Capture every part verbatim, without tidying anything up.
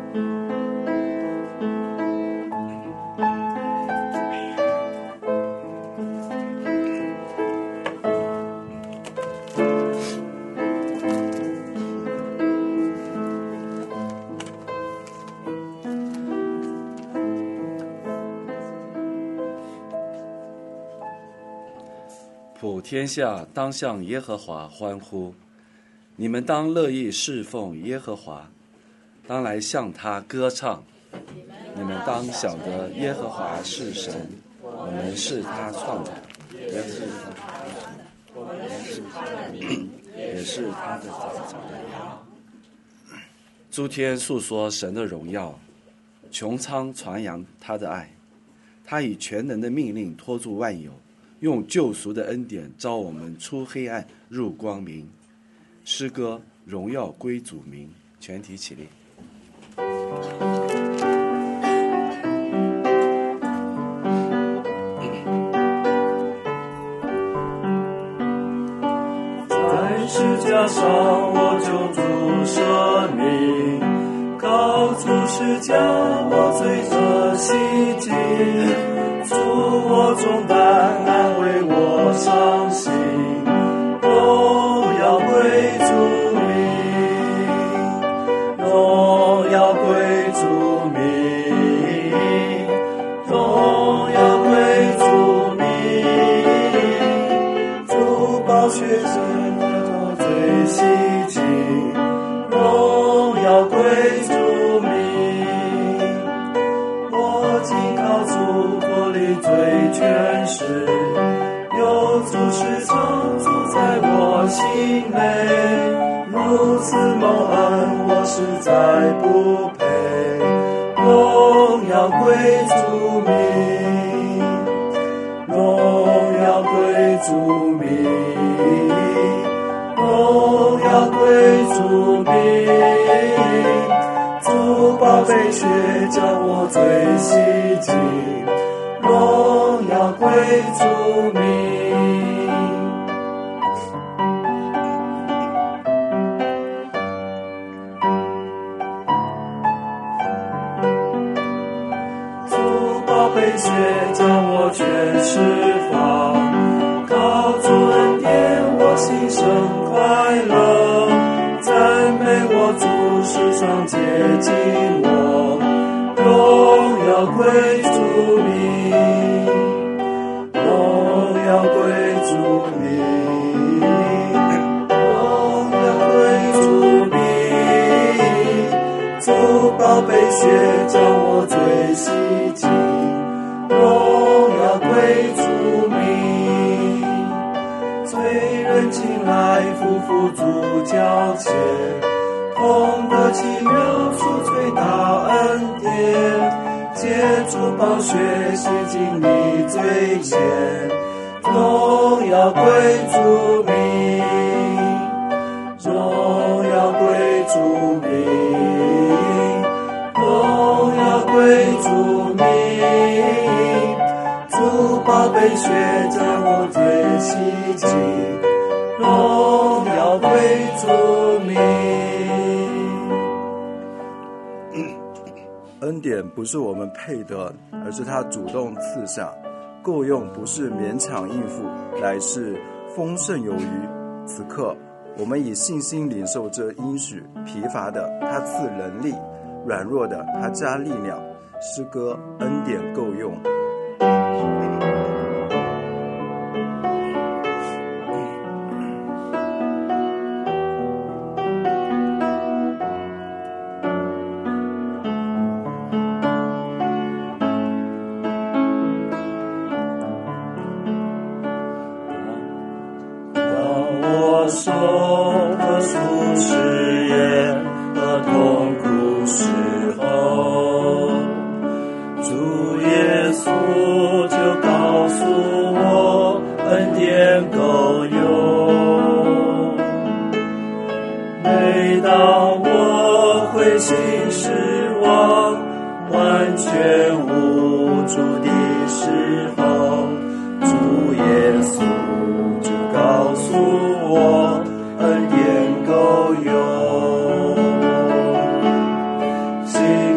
普天下当向耶和华欢呼，你们当乐意侍奉耶和华，当来向他歌唱。你们当晓得耶和华是神，我们是他创的，也是我们是他的民，也是他的早早的羊。诸天述说神的荣耀，穹苍传扬他的爱。他以全能的命令托住万有，用救赎的恩典召我们出黑暗入光明。诗歌荣耀归主名，全体起立。 在十字架上我救主舍命，靠主十架我罪得洗净，主我重担安慰我伤心，荣耀归主名，荣耀归主名，荣耀归主名，主宝血是我罪洗净，荣耀归主名，我紧靠主脱离罪权势，有主是常住在我心内，如此蒙恩我实在不配，荣耀归主名，荣耀归主名，荣耀归主名，主宝贝血将我罪洗净，荣耀归主名。主宝贝血将我全释放，靠主恩典我心生快乐，赞美我主时常接近我，荣耀归主名，荣耀归主名，荣耀归主名，主宝贝血将我罪洗净，荣耀归主名，罪人进来夫妇主脚前，同得奇妙赎罪大恩典，借主宝血洗净你罪愆，荣耀归主名，荣耀归主名，荣耀归主名，主宝贝血将我罪洗净，荣耀归主名。 恩典不是我们配得，而是他主动赐下，够用不是勉强应付，乃是丰盛有余。此刻我们以信心领受这应许，疲乏的他赐能力，软弱的他加力量。诗歌恩典够用。 受和舒适也和痛苦时候，主耶稣就告诉我恩典够用。每当我灰心失望完全无助的时候，主耶稣就告诉我恩典够用，心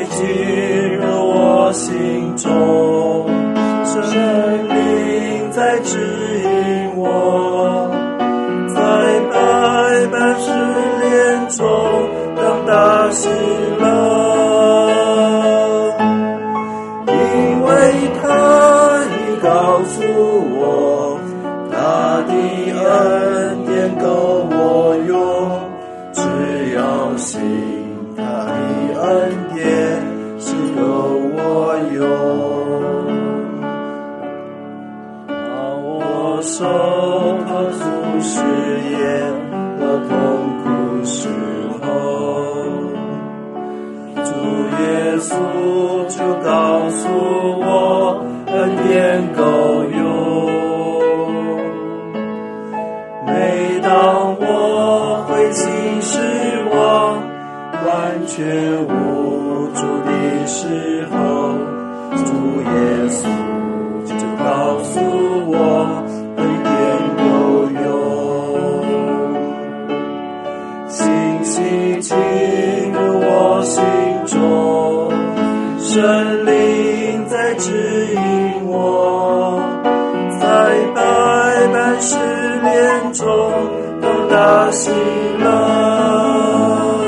进入我心中，生命在指引我，在百般试炼中当大喜乐，因为他已告诉我，他的恩典够我用，只要信他的恩典是够我用。把我手托住试验和痛苦时候，主耶稣就告诉我，恩典够用。每当我灰心失望、完全无助的时候，主耶稣就告诉我，恩典够用。信息进入我心中，圣灵在指引我，在百般试炼中当大喜乐，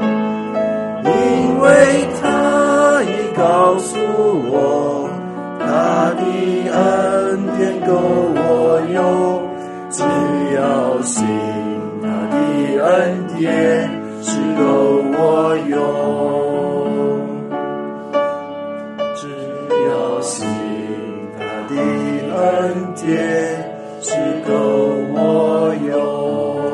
因为他已告诉我，他的恩典够我用，只要信他的恩典是够我用，只要信他的恩典是够我用。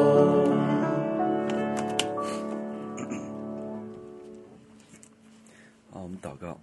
好，我们祷告。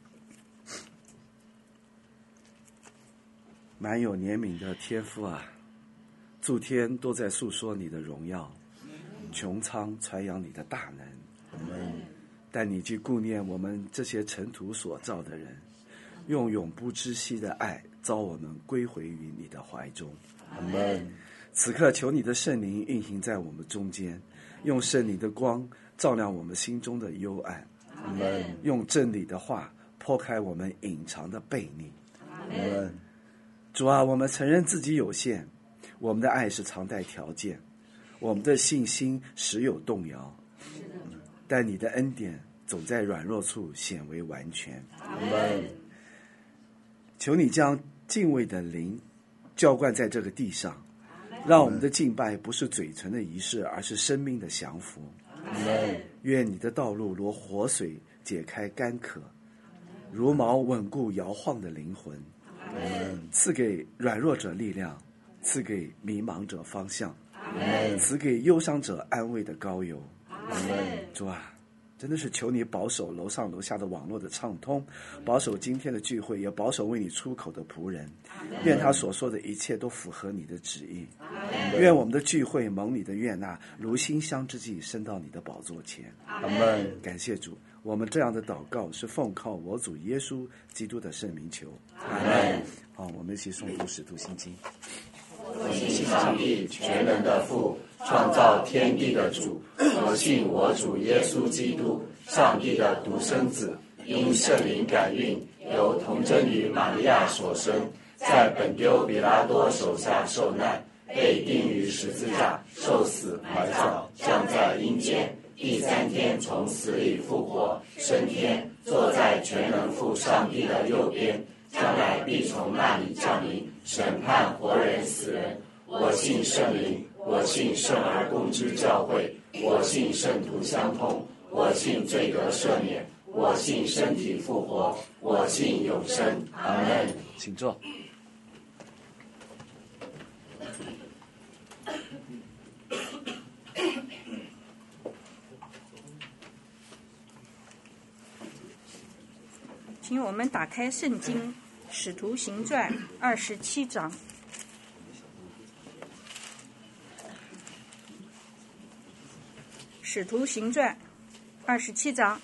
满有怜悯的天父啊，诸天都在诉说你的荣耀，穹苍传扬你的大能。但你既顾念我们这些尘土所造的人，用永不知息的爱召我们归回于你的怀中。 阿们。 此刻求你的圣灵运行在我们中间，用圣灵的光照亮我们心中的幽暗。 阿们。 用真理的话剖开我们隐藏的悖逆。 阿们。 主啊，我们承认自己有限，我们的爱是常带条件，我们的信心时有动摇，但你的恩典总在软弱处显为完全。 阿们。 求你将敬畏的灵浇灌在这个地上，让我们的敬拜不是嘴唇的仪式，而是生命的降服。 阿们。 愿你的道路如活水解开干渴，如锚稳固摇晃的灵魂。 阿们。 赐给软弱者力量，赐给迷茫者方向， 阿们。 赐给忧伤者安慰的膏油。 阿们。 主啊，真的是求你保守楼上楼下的网络的畅通，保守今天的聚会，也保守为你出口的仆人。愿他所说的一切都符合你的旨意。愿我们的聚会蒙你的悦纳，如馨香之际升到你的宝座前。 阿们。 感谢主，我们这样的祷告是奉靠我主耶稣基督的圣名求。 阿们。 好，我们一起诵读使徒信经。 我信上帝全能的父，创造天地的主，我信我主耶稣基督，上帝的独生子，因圣灵感孕，由童贞女玛利亚所生，在本丢比拉多手下受难，被钉于十字架，受死埋葬，降在阴间，第三天从死里复活，升天，坐在全能父上帝的右边，将来必从那里降临，审判活人死人。我信圣灵，我信圣而共之教会，我信圣徒相通，我信罪得赦免，我信身体复活，我信永生。阿们。 请坐。 请我们打开圣经《使徒行传》二十七章。使徒行传二十七章。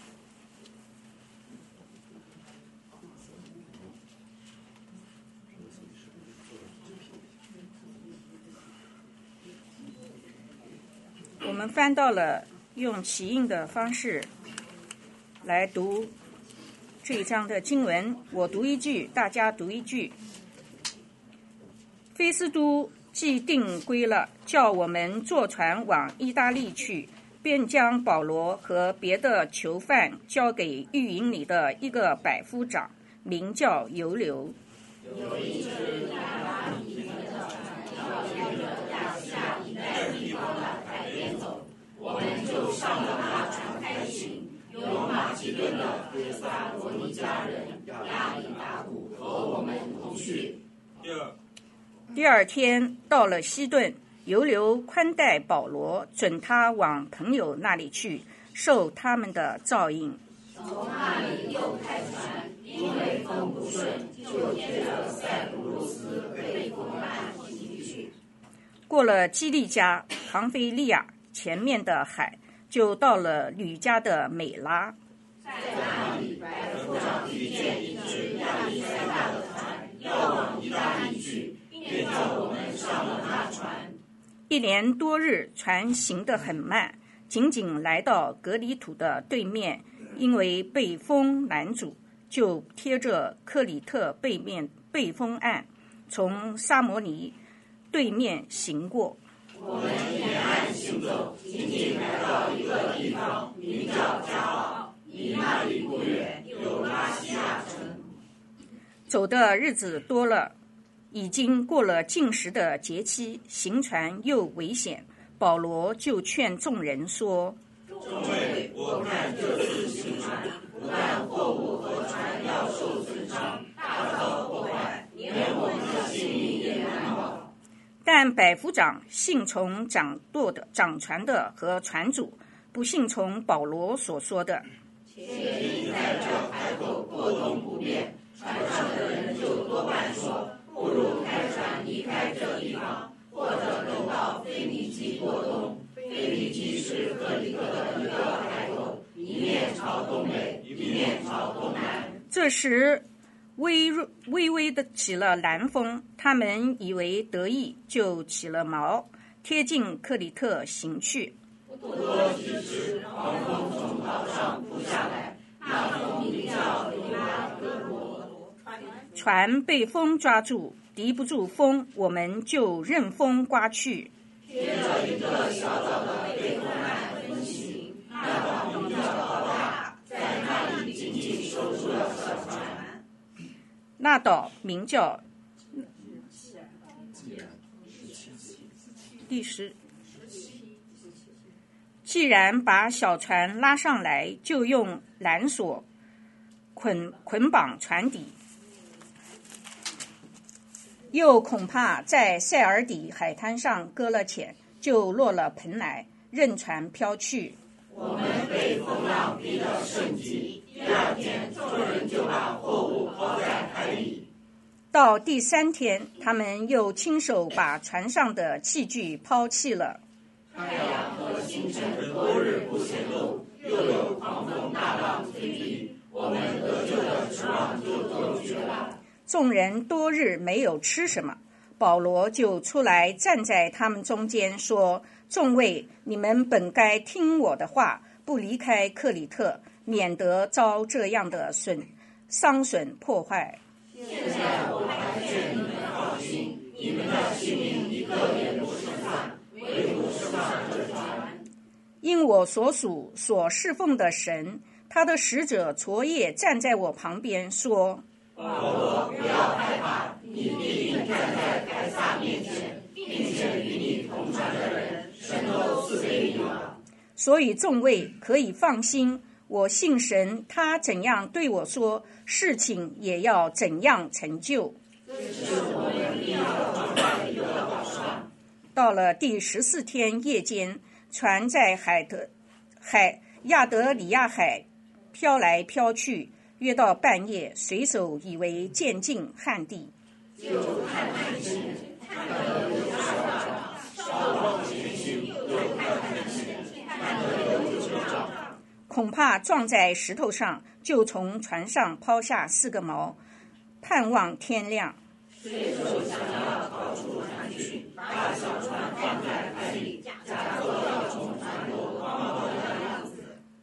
我们翻到了用起印的方式来读这一章的经文，我读一句，大家读一句。菲斯都既定规了，叫我们坐船往意大利去，便将保罗和别的囚犯交给狱营里的一个百夫长，名叫尤留。有一只拉比的船要沿着亚夏一带地方的海边走，我们就上了那船开行，有马其顿的帖撒罗尼迦人亚里达古和我们同去。第二天到了西顿，尤留宽待保罗，准他往朋友那里去，受他们的照应。从那里又开船，因为风不顺，就贴着塞浦路斯贝公岸行去。过了基利加、庞菲利亚前面的海，就到了吕家的美拉。在那里，百夫长遇见一只亚历山大的船，要往意大利去，便叫我们上了那船。一连多日，船行得很慢，仅仅来到格里土的对面，因为被风拦阻，就贴着克里特背面背风岸，从沙摩尼对面行过。我们沿岸行走，仅仅来到一个地方，名叫加奥，离那里不远，有拉西亚城。走的日子多了，已经过了禁食的节期，行船又危险，保罗就劝众人说：众位，我看这次行船，不但货物和船要受损伤，大遭破坏，连我们的性命也难保。但百夫长信从掌舵的、掌船的和船主，不信从保罗所说的。且因在这海口过冬不便，船上的人就多半说，不如开船离开这地方，或者能到腓尼基过冬。腓尼基是克里特的一个海口，一面朝东北，一面朝东南。这时微微微的起了南风，他们以为得意，就起了锚，贴近克里特行去。不多几时，狂风从岛上扑下来，那风名叫尤拉哥罗。船被风抓住，敌不住风，我们就任风刮去。贴着一个小岛的背风岸分行，那岛名叫高大，在那里仅仅收住了小船。那岛名叫第十。既然把小船拉上来，就用缆索捆捆绑船底，又恐怕在塞尔底海滩上搁了浅，就落了盆来，任船飘去。我们被风浪逼得甚急，第二天众人就把货物抛在海里。到第三天，他们又亲手把船上的器具抛弃了。太阳和星辰多日不显露，又有狂风大浪吹逼，我们得救的指望就断绝了。众人多日没有吃什么，保罗就出来站在他们中间说：众位，你们本该听我的话，不离开克里特，免得遭这样的损伤损破坏。现在我还劝你们放心，你们的性命一个也不剩下，唯独剩下这船。因我所属所侍奉的神，他的使者昨夜站在我旁边说：保罗，不要害怕，你必定站在凯撒面前，并且与你同船的人，神都赐给你了。所以众位可以放心，我信神，他怎样对我说，事情也要怎样成就。这是我们必要装在一个岛上。到了第十四天夜间，船在海德海亚德里亚海飘来飘去，约到半夜，水手以为渐近旱地，就看看前，看得有小船，稍往前行，又看看前，看得有九丈，恐怕撞在石头上，就从船上抛下四个锚，盼望天亮。水手想要逃出船去，把小船放在海里，假作要从船头抛锚的样子。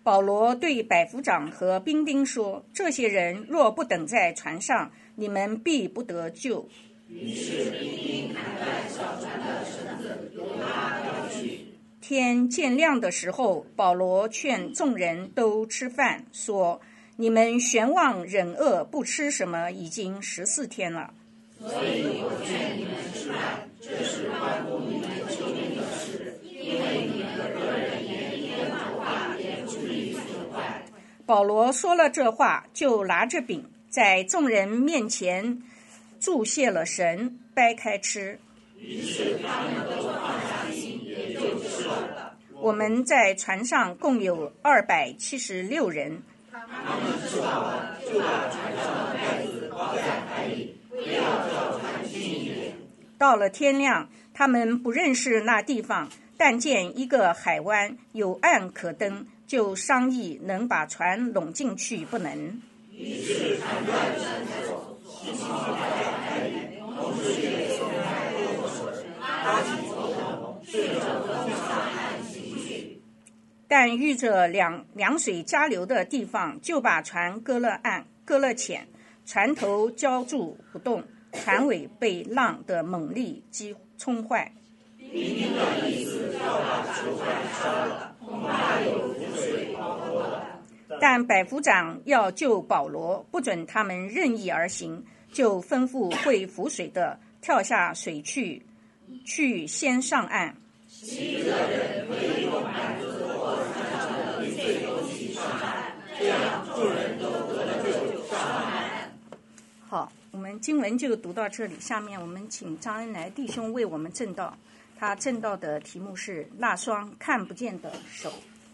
保罗对百夫长和兵丁说：这些人若不等在船上，你们必不得救。 于是兵丁砍断小船的绳子，由他掉去。 天渐亮的时候，保罗劝众人都吃饭，说：你们悬望忍饿不吃什么已经十四天了。 所以我劝你们吃饭，这是关乎你们救命的事，因为你们的个人言言谈话也不必损坏。 保罗说了这话，就拿着饼在众人面前祝谢了神，掰开吃。 于是他们都放下心，也就吃了。 我们在船上共有二百七十六人。 他们吃饱了，就把船上的袋子包在海里，不要叫船轻一点。 到了天亮，他们不认识那地方，但见一个海湾有岸可登，就商议能把船拢进去不能。 于是砍断绳索，轻轻地在海里，同时也松开舵手，拉起头头，顺着风向岸行去。 但遇着两凉水加流的地方，就把船搁了岸，搁了浅，船头浇住不动，船尾被浪的猛力击冲坏。 兵丁的意思要把囚犯杀了，恐怕有浮水逃脱了。 但百夫长要救保罗，不准他们任意而行，就吩咐会浮水的跳下水去，去先上岸。 其余的人可以用板子或船上的零碎东西上岸，这样众人都得了救，上岸。 好，我们经文就读到这里，下面我们请张恩来弟兄为我们证道。他证道的题目是那双看不见的手。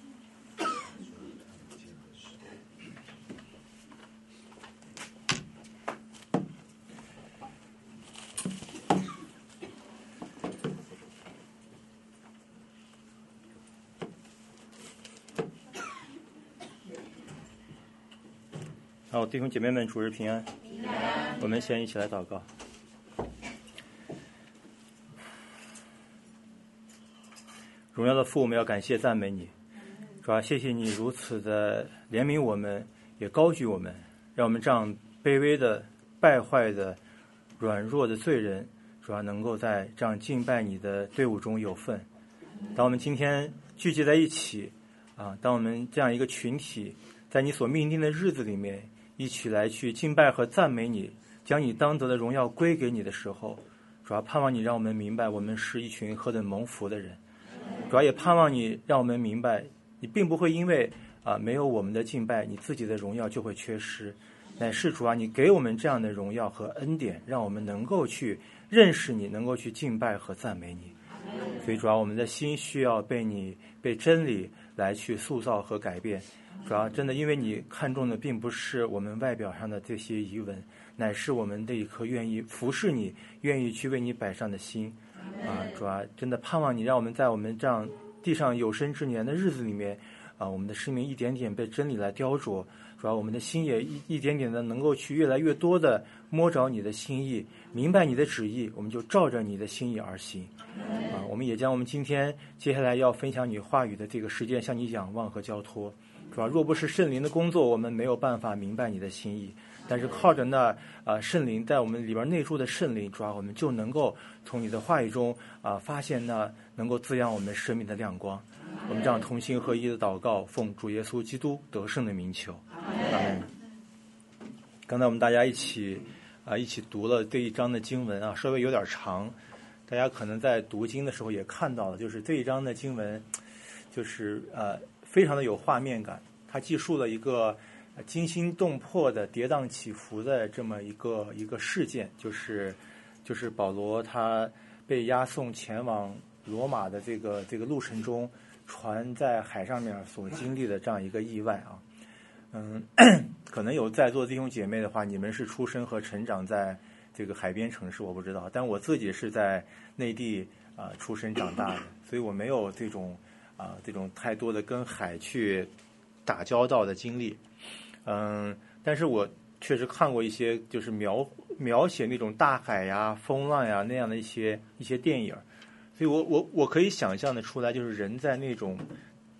好，弟兄姐妹们，主日平安。我们先一起来祷告。荣耀的父，我们要感谢赞美你，主要谢谢你如此的怜悯我们，也高举我们，让我们这样卑微的、败坏的、软弱的罪人，主要能够在这样敬拜你的队伍中有份。当我们今天聚集在一起啊，当我们这样一个群体，在你所命定的日子里面，一起来去敬拜和赞美你，将你当得的荣耀归给你的时候，主要盼望你让我们明白，我们是一群何等蒙福的人。主要也盼望你让我们明白，你并不会因为啊没有我们的敬拜，你自己的荣耀就会缺失，乃是主啊，你给我们这样的荣耀和恩典，让我们能够去认识你，能够去敬拜和赞美你。所以主要我们的心需要被你被真理来去塑造和改变。主要真的因为你看重的并不是我们外表上的这些仪文，乃是我们的一颗愿意服侍你，愿意去为你摆上的心啊！主要真的盼望你让我们在我们这样地上有生之年的日子里面啊，我们的生命一点点被真理来雕琢，主要我们的心也一一点点的能够去越来越多的摸着你的心意，明白你的旨意，我们就照着你的心意而行啊！我们也将我们今天接下来要分享你话语的这个时间向你仰望和交托。主要若不是圣灵的工作，我们没有办法明白你的心意，但是靠着那啊圣灵在我们里边内住的圣灵，主要我们就能够从你的话语中啊发现那能够滋养我们生命的亮光。我们这样同心合一的祷告，奉主耶稣基督得胜的名求，阿门。刚才我们大家一起啊一起读了这一章的经文啊，稍微有点长，大家可能在读经的时候也看到了，就是这一章的经文就是呃非常的有画面感，它记述了一个惊心动魄的跌宕起伏的这么一个一个事件，就是就是保罗他被押送前往罗马的这个这个路程中，船在海上面所经历的这样一个意外啊。嗯，可能有在座的弟兄姐妹的话，你们是出生和成长在这个海边城市，我不知道，但我自己是在内地啊、呃、出生长大的，所以我没有这种啊、呃、这种太多的跟海去打交道的经历。嗯，但是我确实看过一些就是描描写那种大海呀、风浪呀那样的一些一些电影，所以我我我可以想象的出来，就是人在那种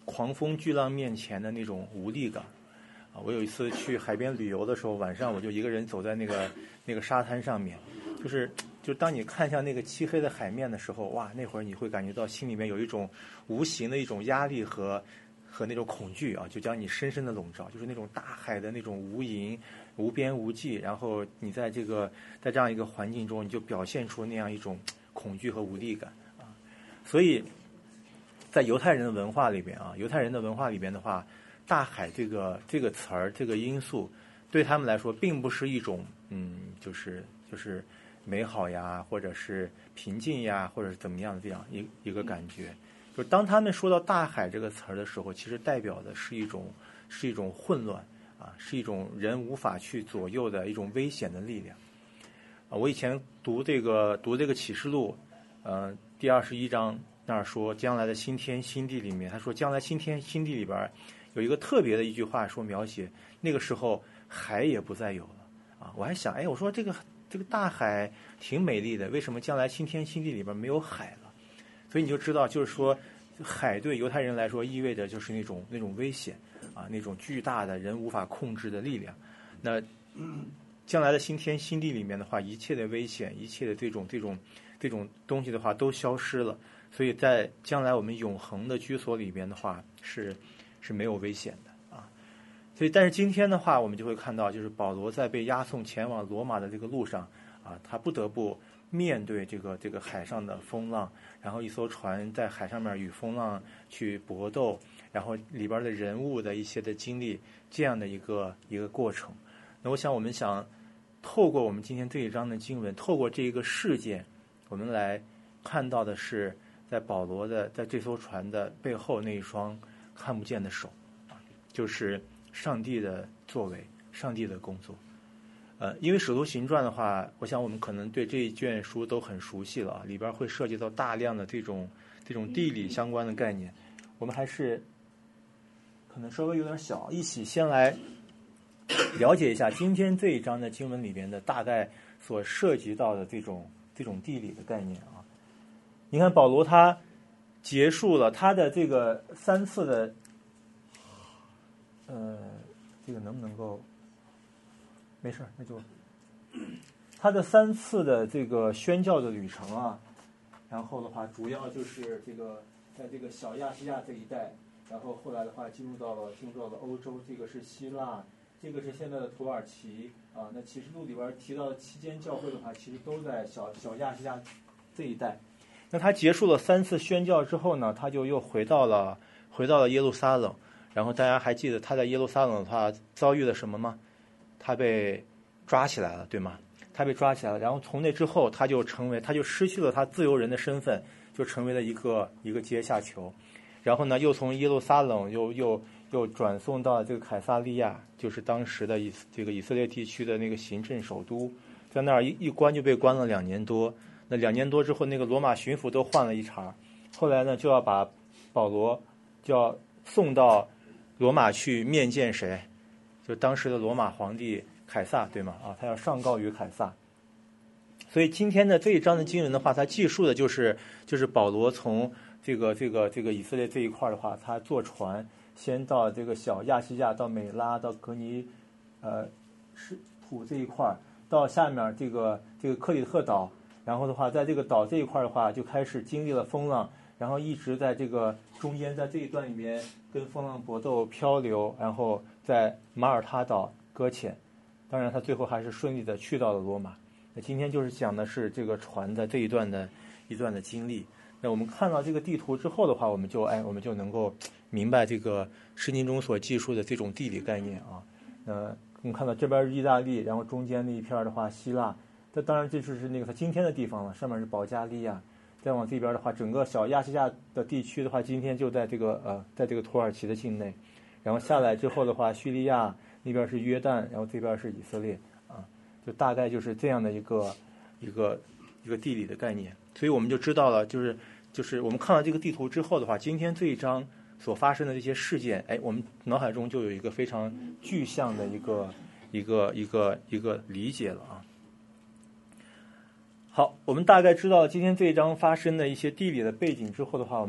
狂风巨浪面前的那种无力感啊！我有一次去海边旅游的时候，晚上我就一个人走在那个那个沙滩上面，就是就当你看向那个漆黑的海面的时候，哇，那会儿你会感觉到心里面有一种无形的一种压力和和那种恐惧啊，就将你深深的笼罩，就是那种大海的那种无垠、无边无际，然后你在这个在这样一个环境中，你就表现出那样一种恐惧和无力感啊，所以。在犹太人的文化里边啊，犹太人的文化里边的话，大海这个这个词儿这个因素，对他们来说并不是一种嗯，就是就是美好呀，或者是平静呀，或者是怎么样的这样一一个感觉。就是当他们说到大海这个词儿的时候，其实代表的是一种是一种混乱啊，是一种人无法去左右的一种危险的力量啊。我以前读这个读这个启示录，呃，第二十一章。那儿说将来的新天新地里面，他说将来新天新地里边有一个特别的一句话，说描写那个时候海也不再有了啊！我还想，哎，我说这个这个大海挺美丽的，为什么将来新天新地里边没有海了？所以你就知道，就是说海对犹太人来说意味着就是那种那种危险啊，那种巨大的人无法控制的力量。那、嗯、将来的新天新地里面的话，一切的危险，一切的这种这种这种东西的话都消失了。所以在将来我们永恒的居所里边的话，是是没有危险的啊。所以，但是今天的话，我们就会看到，就是保罗在被押送前往罗马的这个路上啊，他不得不面对这个这个海上的风浪，然后一艘船在海上面与风浪去搏斗，然后里边的人物的一些的经历，这样的一个一个过程。那我想，我们想透过我们今天这一章的经文，透过这一个事件，我们来看到的是。在保罗的在这艘船的背后那一双看不见的手啊，就是上帝的作为，上帝的工作。呃，因为使徒行传的话，我想我们可能对这一卷书都很熟悉了啊，里边会涉及到大量的这种这种地理相关的概念。我们还是可能稍微有点小，一起先来了解一下今天这一章的经文里边的大概所涉及到的这种这种地理的概念啊。你看保罗他结束了他的这个三次的，呃，这个能不能够？没事，那就他的三次的这个宣教的旅程啊，然后的话主要就是这个在这个小亚细亚这一带，然后后来的话进入到了进入到了欧洲，这个是希腊，这个是现在的土耳其啊。那启示录里边提到的七间教会的话，其实都在小小亚细亚这一带。那他结束了三次宣教之后呢，他就又回到了回到了耶路撒冷。然后大家还记得他在耶路撒冷的话遭遇了什么吗？他被抓起来了，对吗？他被抓起来了，然后从那之后，他就成为他就失去了他自由人的身份，就成为了一个一个阶下囚。然后呢，又从耶路撒冷又又又转送到这个凯撒利亚，就是当时的以这个以色列地区的那个行政首都，在那儿一一关就被关了两年多。那两年多之后，那个罗马巡抚都换了一茬，后来呢就要把保罗就要送到罗马去面见谁？就当时的罗马皇帝凯撒，对吗？啊，他要上告于凯撒。所以今天的这一章的经文的话，它记述的就是就是保罗从这个这个这个以色列这一块的话，他坐船先到这个小亚细亚，到美拉，到格尼呃是土这一块，到下面这个这个克里特岛。然后的话，在这个岛这一块的话，就开始经历了风浪，然后一直在这个中间，在这一段里面跟风浪搏斗、漂流，然后在马耳他岛搁浅。当然，他最后还是顺利的去到了罗马。那今天就是讲的是这个船的这一段的一段的经历。那我们看到这个地图之后的话，我们就哎，我们就能够明白这个圣经中所记述的这种地理概念啊。呃，我们看到这边是意大利，然后中间那一片的话，希腊。这当然这就是那个它今天的地方了，上面是保加利亚，再往这边的话，整个小亚细亚的地区的话，今天就在这个呃，在这个土耳其的境内，然后下来之后的话，叙利亚那边是约旦，然后这边是以色列啊，就大概就是这样的一个一个一个地理的概念，所以我们就知道了，就是就是我们看到这个地图之后的话，今天这一章所发生的这些事件，哎，我们脑海中就有一个非常具象的一个一个一个一个理解了啊。好，我们大概知道今天这一章发生的一些地理的背景之后的话，我们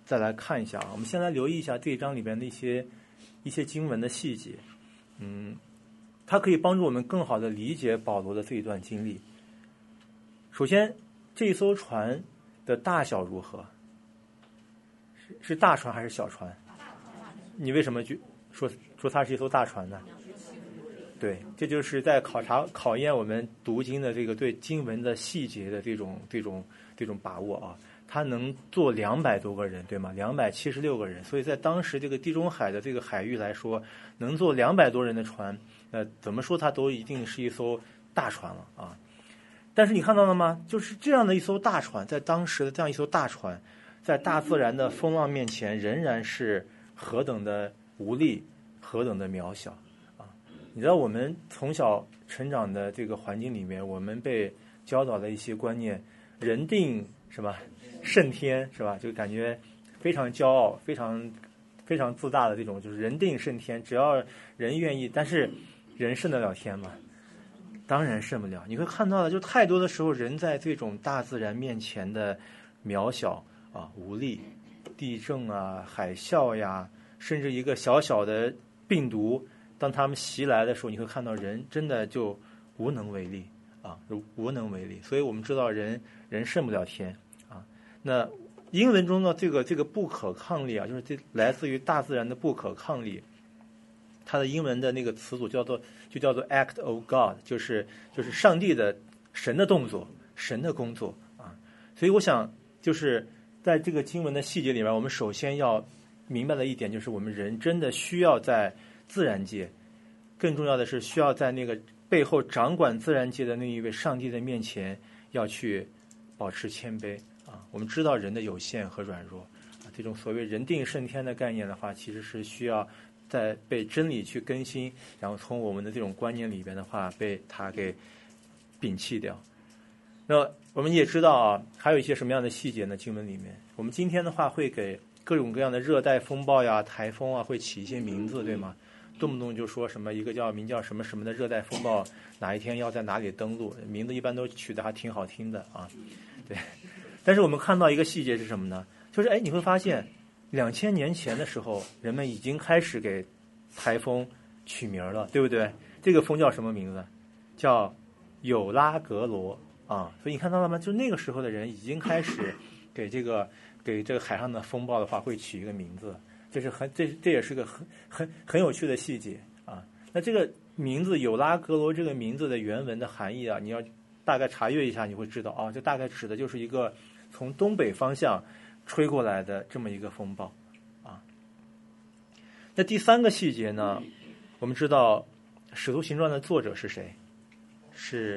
再来看一下啊。我们先来留意一下这一章里边的一些一些经文的细节，嗯，它可以帮助我们更好的理解保罗的这一段经历。首先，这艘船的大小如何？是是大船还是小船？你为什么就说说它是一艘大船呢？对，这就是在考察考验我们读经的这个对经文的细节的这种这种这种把握啊。它能坐两百多个人，对吗？两百七十六个人，所以在当时这个地中海的这个海域来说，能坐两百多人的船，呃，怎么说它都一定是一艘大船了啊。但是你看到了吗？就是这样的一艘大船，在当时的这样一艘大船，在大自然的风浪面前，仍然是何等的无力，何等的渺小啊！你知道，我们从小成长的这个环境里面，我们被教导的一些观念，人定是吧？胜天是吧？就感觉非常骄傲，非常非常自大的这种，就是人定胜天，只要人愿意，但是人胜得了天吗？当然胜不了。你会看到的，就太多的时候，人在这种大自然面前的渺小啊、无力，地震啊、海啸呀，甚至一个小小的病毒，当他们袭来的时候，你会看到人真的就无能为力啊，无能为力。所以我们知道人人胜不了天。那英文中的这个这个不可抗力啊，就是这来自于大自然的不可抗力，它的英文的那个词组叫做就叫做 act of God， 就是就是上帝的神的动作，神的工作啊。所以我想就是在这个经文的细节里面，我们首先要明白的一点就是，我们人真的需要在自然界，更重要的是需要在那个背后掌管自然界的那一位上帝的面前，要去保持谦卑。我们知道人的有限和软弱啊，这种所谓人定胜天的概念的话，其实是需要在被真理去更新，然后从我们的这种观念里边的话，被它给摒弃掉。那我们也知道啊，还有一些什么样的细节呢？经文里面，我们今天的话会给各种各样的热带风暴呀、台风啊，会起一些名字，对吗？动不动就说什么一个叫名叫什么什么的热带风暴，哪一天要在哪里登陆，名字一般都取得还挺好听的啊，对。但是我们看到一个细节是什么呢？就是哎，你会发现，两千年前的时候，人们已经开始给台风取名了，对不对？这个风叫什么名字？叫有拉格罗啊。所以你看到了吗？就那个时候的人已经开始给这个给这个海上的风暴的话，会取一个名字。这是很这这也是个很很很有趣的细节啊。那这个名字有拉格罗这个名字的原文的含义啊，你要大概查阅一下，你会知道啊，这大概指的就是一个从东北方向吹过来的这么一个风暴啊。那第三个细节呢，我们知道《使徒行传》的作者是谁？是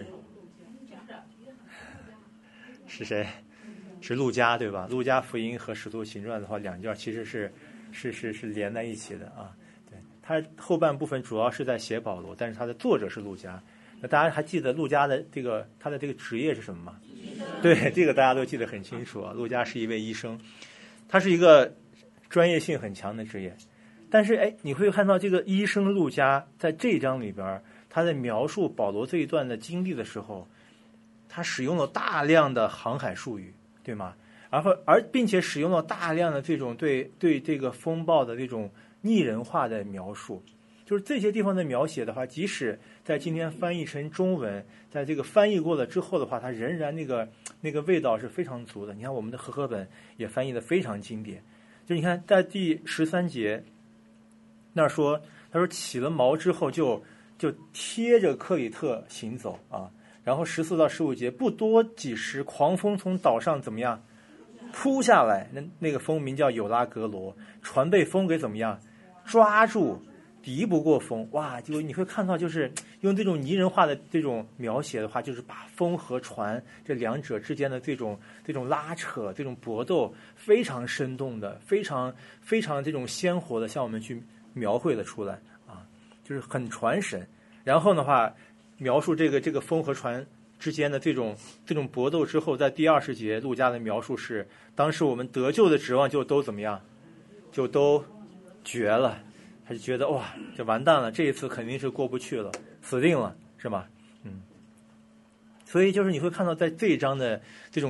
是谁？是路加，对吧？路加福音和《使徒行传》的话，两卷其实是是是是连在一起的啊。对，它后半部分主要是在写保罗，但是它的作者是路加。那大家还记得路加的这个他的这个职业是什么吗？对，这个大家都记得很清楚啊。路加是一位医生，他是一个专业性很强的职业。但是哎，你会看到这个医生路加在这一章里边，他在描述保罗这一段的经历的时候，他使用了大量的航海术语，对吗？然后而并且使用了大量的这种对对这个风暴的这种拟人化的描述。就是这些地方的描写的话，即使在今天翻译成中文，在这个翻译过了之后的话，它仍然那个那个味道是非常足的。你看我们的和合本也翻译的非常经典。就你看在第十三节那儿说，他说起了锚之后就就贴着克里特行走啊。然后十四到十五节，不多几时，狂风从岛上怎么样扑下来？那那个风名叫有拉格罗，船被风给怎么样抓住？敌不过风，哇！就你会看到，就是用这种拟人化的这种描写的话，就是把风和船这两者之间的这种这种拉扯、这种搏斗，非常生动的、非常非常这种鲜活的，向我们去描绘了出来啊，就是很传神。然后的话，描述这个这个风和船之间的这种这种搏斗之后，在第二十节，路加的描述是，当时我们得救的指望就都怎么样，就都绝了。他就觉得哇，这完蛋了，这一次肯定是过不去了，死定了，是吧？嗯。所以就是你会看到，在这一章的这种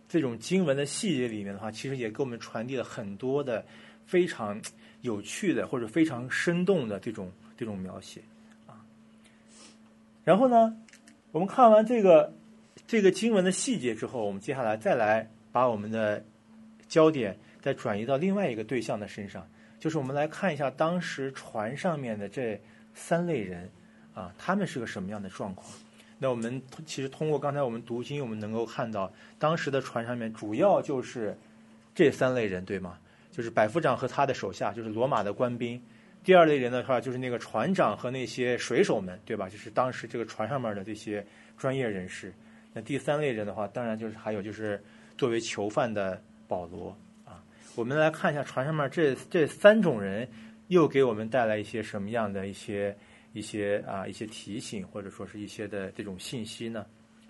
这种经文的细节里面的话，其实也给我们传递了很多的非常有趣的或者非常生动的这种这种描写啊。然后呢，我们看完这个这个经文的细节之后，我们接下来再来把我们的焦点再转移到另外一个对象的身上，就是我们来看一下当时船上面的这三类人啊，他们是个什么样的状况。那我们其实通过刚才我们读经，我们能够看到当时的船上面主要就是这三类人，对吗？就是百夫长和他的手下，就是罗马的官兵。第二类人的话，就是那个船长和那些水手们，对吧？就是当时这个船上面的这些专业人士。那第三类人的话，当然就是还有就是作为囚犯的保罗啊。我们来看一下船上面这这三种人又给我们带来一些什么样的一些一些啊一些提醒，或者说是一些的这种信息呢？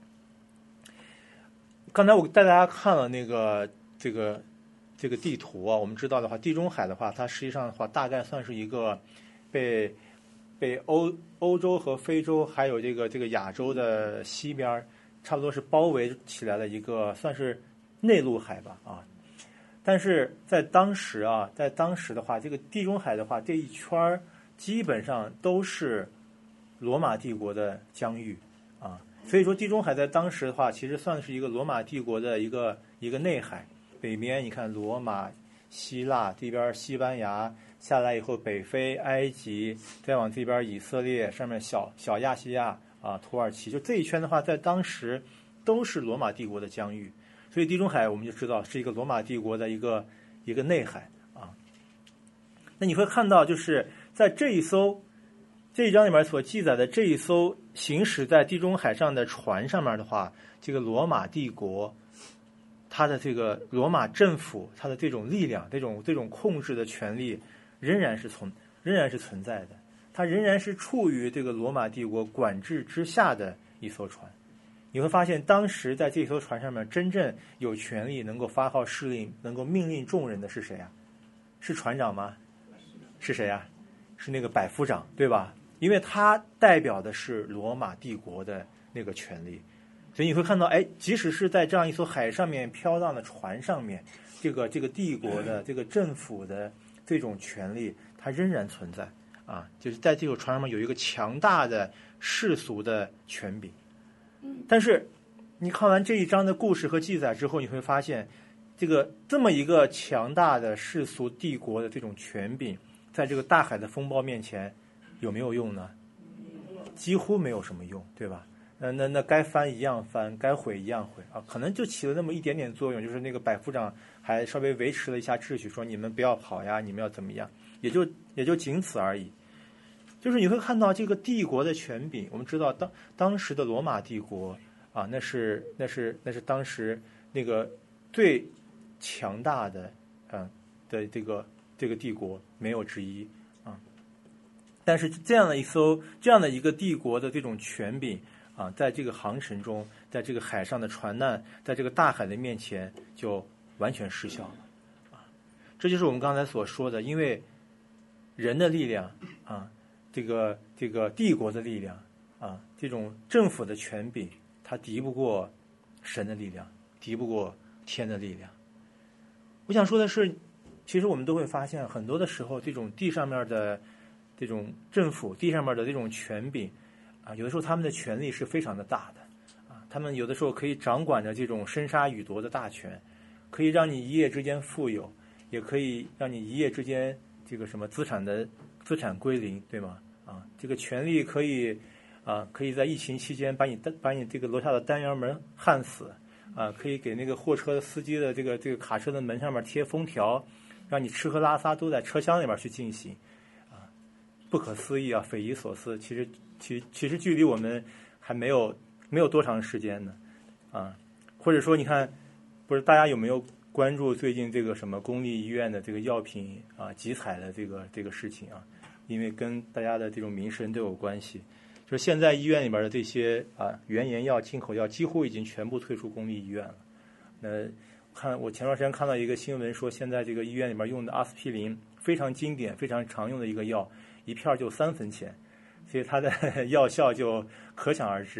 刚才我带大家看了那个这个这个地图啊，我们知道的话，地中海的话，它实际上的话，大概算是一个被被欧欧洲和非洲还有这个这个亚洲的西边，差不多是包围起来的一个算是内陆海吧啊。但是在当时啊，在当时的话，这个地中海的话，这一圈基本上都是罗马帝国的疆域啊，所以说地中海在当时的话，其实算是一个罗马帝国的一个一个内海。北边你看罗马、希腊，这边西班牙，下来以后北非、埃及，再往这边以色列，上面小小亚细亚啊、土耳其，就这一圈的话，在当时都是罗马帝国的疆域。所以地中海我们就知道是一个罗马帝国的一个一个内海啊。那你会看到，就是在这一艘这一章里面所记载的这一艘行驶在地中海上的船上面的话，这个罗马帝国，它的这个罗马政府，它的这种力量，这种这种控制的权力，仍然是存仍然是存在的，它仍然是处于这个罗马帝国管制之下的一艘船。你会发现，当时在这艘船上面，真正有权力能够发号施令、能够命令众人的是谁啊？是船长吗？是谁啊？是那个百夫长，对吧？因为他代表的是罗马帝国的那个权力，所以你会看到，哎，即使是在这样一艘海上面飘荡的船上面，这个这个帝国的这个政府的这种权力，它仍然存在啊，就是在这艘船上面有一个强大的世俗的权柄。但是你看完这一章的故事和记载之后，你会发现，这个这么一个强大的世俗帝国的这种权柄，在这个大海的风暴面前有没有用呢？几乎没有什么用，对吧？那那那该翻一样翻，该毁一样毁啊，可能就起了那么一点点作用，就是那个百夫长还稍微维持了一下秩序，说你们不要跑呀，你们要怎么样，也就也就仅此而已。就是你会看到这个帝国的权柄，我们知道当当时的罗马帝国啊，那是那是那是当时那个最强大的嗯、啊、的这个这个帝国，没有之一啊。但是这样的一艘这样的一个帝国的这种权柄啊，在这个航程中，在这个海上的船难，在这个大海的面前就完全失效了啊。这就是我们刚才所说的，因为人的力量啊。这个这个帝国的力量啊，这种政府的权柄，它敌不过神的力量，敌不过天的力量。我想说的是，其实我们都会发现，很多的时候，这种地上面的这种政府，地上面的这种权柄啊，有的时候他们的权力是非常的大的啊，他们有的时候可以掌管着这种生杀予夺的大权，可以让你一夜之间富有，也可以让你一夜之间这个什么资产的。资产归零，对吗？啊，这个权利可以，啊，可以在疫情期间把你把你这个楼下的单元门焊死，啊，可以给那个货车的司机的这个这个卡车的门上面贴封条，让你吃喝拉撒都在车厢里面去进行，啊，不可思议啊，匪夷所思。其实，其其实距离我们还没有没有多长时间呢，啊，或者说你看，不是大家有没有关注最近这个什么公立医院的这个药品啊集采的这个这个事情啊？因为跟大家的这种民生都有关系，就是现在医院里边的这些啊原研药、进口药几乎已经全部退出公立医院了。那看我前段时间看到一个新闻说，现在这个医院里边用的阿司匹林非常经典、非常常用的一个药，一片就三分钱，所以它的药效就可想而知。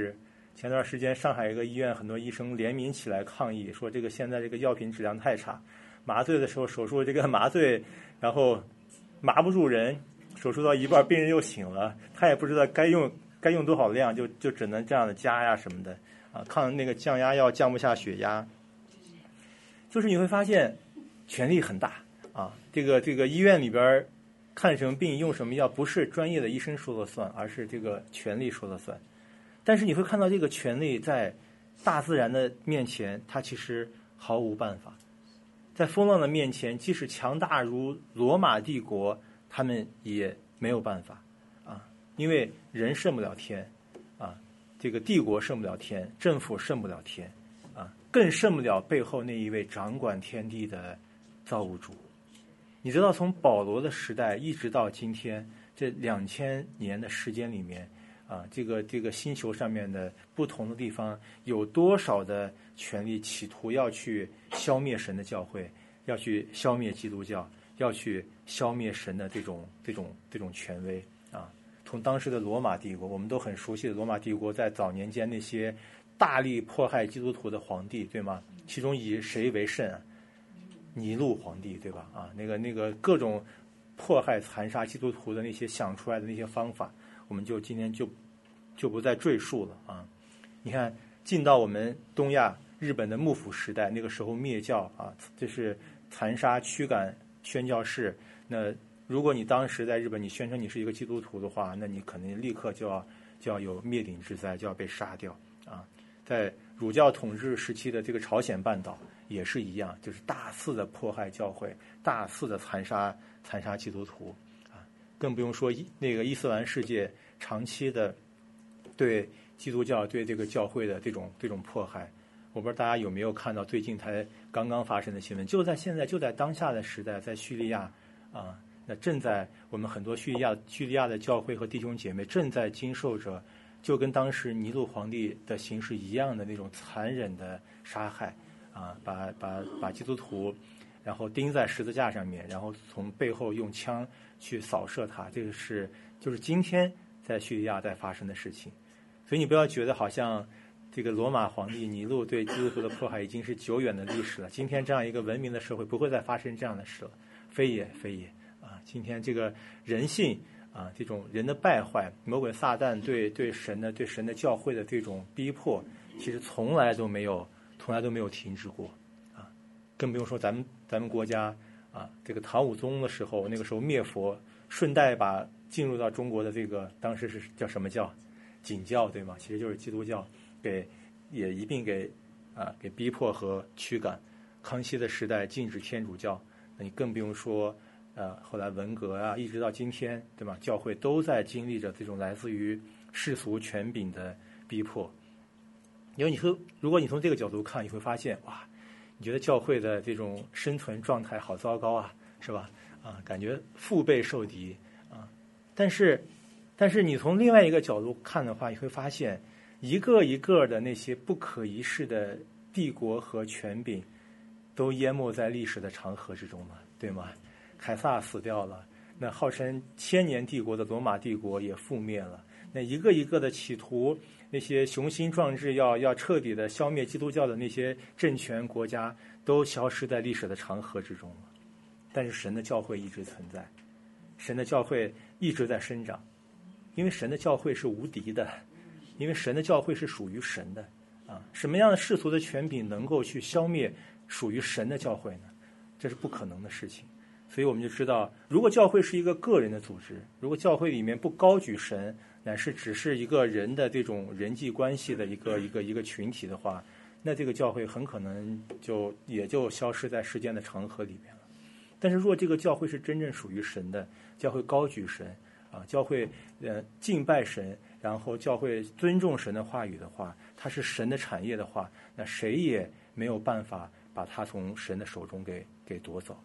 前段时间上海一个医院很多医生联名起来抗议，说这个现在这个药品质量太差，麻醉的时候手术这个麻醉，然后麻不住人，手术到一半病人又醒了，他也不知道该用该用多少量，就就只能这样的加呀什么的啊，抗那个降压药降不下血压。就是你会发现权力很大啊，这个这个医院里边看什么病用什么药，不是专业的医生说了算，而是这个权力说了算。但是你会看到这个权力在大自然的面前，它其实毫无办法。在风浪的面前，即使强大如罗马帝国，他们也没有办法啊，因为人胜不了天啊，这个帝国胜不了天，政府胜不了天啊，更胜不了背后那一位掌管天地的造物主。你知道，从保罗的时代一直到今天这两千年的时间里面啊，这个这个星球上面的不同的地方有多少的权力企图要去消灭神的教会，要去消灭基督教，要去消灭神的这种这种这种权威啊！从当时的罗马帝国，我们都很熟悉的罗马帝国，在早年间那些大力迫害基督徒的皇帝，对吗？其中以谁为甚啊？尼禄皇帝，对吧？啊，那个那个各种迫害残杀基督徒的那些想出来的那些方法，我们就今天就就不再赘述了啊！你看，进到我们东亚日本的幕府时代，那个时候灭教啊，就是残杀驱赶宣教士。那如果你当时在日本，你宣称你是一个基督徒的话，那你可能立刻就要就要有灭顶之灾，就要被杀掉啊！在儒教统治时期的这个朝鲜半岛也是一样，就是大肆的迫害教会，大肆的残杀残杀基督徒啊！更不用说那个伊斯兰世界长期的对基督教对这个教会的这种这种迫害。我不知道大家有没有看到最近才刚刚发生的新闻，就在现在，就在当下的时代，在叙利亚啊，那正在我们很多叙利亚叙利亚的教会和弟兄姐妹正在经受着就跟当时尼禄皇帝的形式一样的那种残忍的杀害啊，把把把基督徒然后钉在十字架上面，然后从背后用枪去扫射他，这个是就是今天在叙利亚在发生的事情。所以你不要觉得好像这个罗马皇帝尼禄对基督徒的迫害已经是久远的历史了，今天这样一个文明的社会不会再发生这样的事了，非也非也啊！今天这个人性啊，这种人的败坏，魔鬼撒旦对对神的对神的教会的这种逼迫，其实从来都没有从来都没有停止过啊！更不用说咱们咱们国家啊，这个唐武宗的时候，那个时候灭佛，顺带把进入到中国的这个当时是叫什么教？景教，对吗？其实就是基督教，给也一并给啊给逼迫和驱赶。康熙的时代禁止天主教，那你更不用说呃后来文革啊，一直到今天，对吧？教会都在经历着这种来自于世俗权柄的逼迫。因为你说，如果你从这个角度看，你会发现哇，你觉得教会的这种生存状态好糟糕啊，是吧？啊，感觉腹背受敌啊，但是。但是你从另外一个角度看的话，你会发现一个一个的那些不可一世的帝国和权柄都淹没在历史的长河之中了，对吗？凯撒死掉了，那号称千年帝国的罗马帝国也覆灭了，那一个一个的企图那些雄心壮志要要彻底的消灭基督教的那些政权国家都消失在历史的长河之中了。但是神的教会一直存在，神的教会一直在生长，因为神的教会是无敌的，因为神的教会是属于神的啊！什么样的世俗的权柄能够去消灭属于神的教会呢？这是不可能的事情。所以我们就知道，如果教会是一个个人的组织，如果教会里面不高举神，乃是只是一个人的这种人际关系的一个一个一个群体的话，那这个教会很可能就也就消失在时间的长河里面了。但是如果这个教会是真正属于神的，教会高举神啊，教会呃敬拜神，然后教会尊重神的话语的话，它是神的产业的话，那谁也没有办法把它从神的手中给给夺走。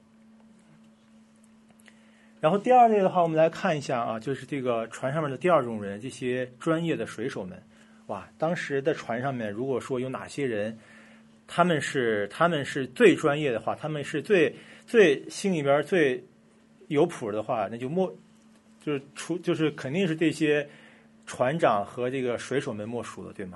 然后第二类的话，我们来看一下啊，就是这个船上面的第二种人，这些专业的水手们。哇，当时的船上面，如果说有哪些人，他们是他们是最专业的话，他们是最最心里边最有谱的话，那就莫就是除就是肯定是这些船长和这个水手们莫属了，对吗？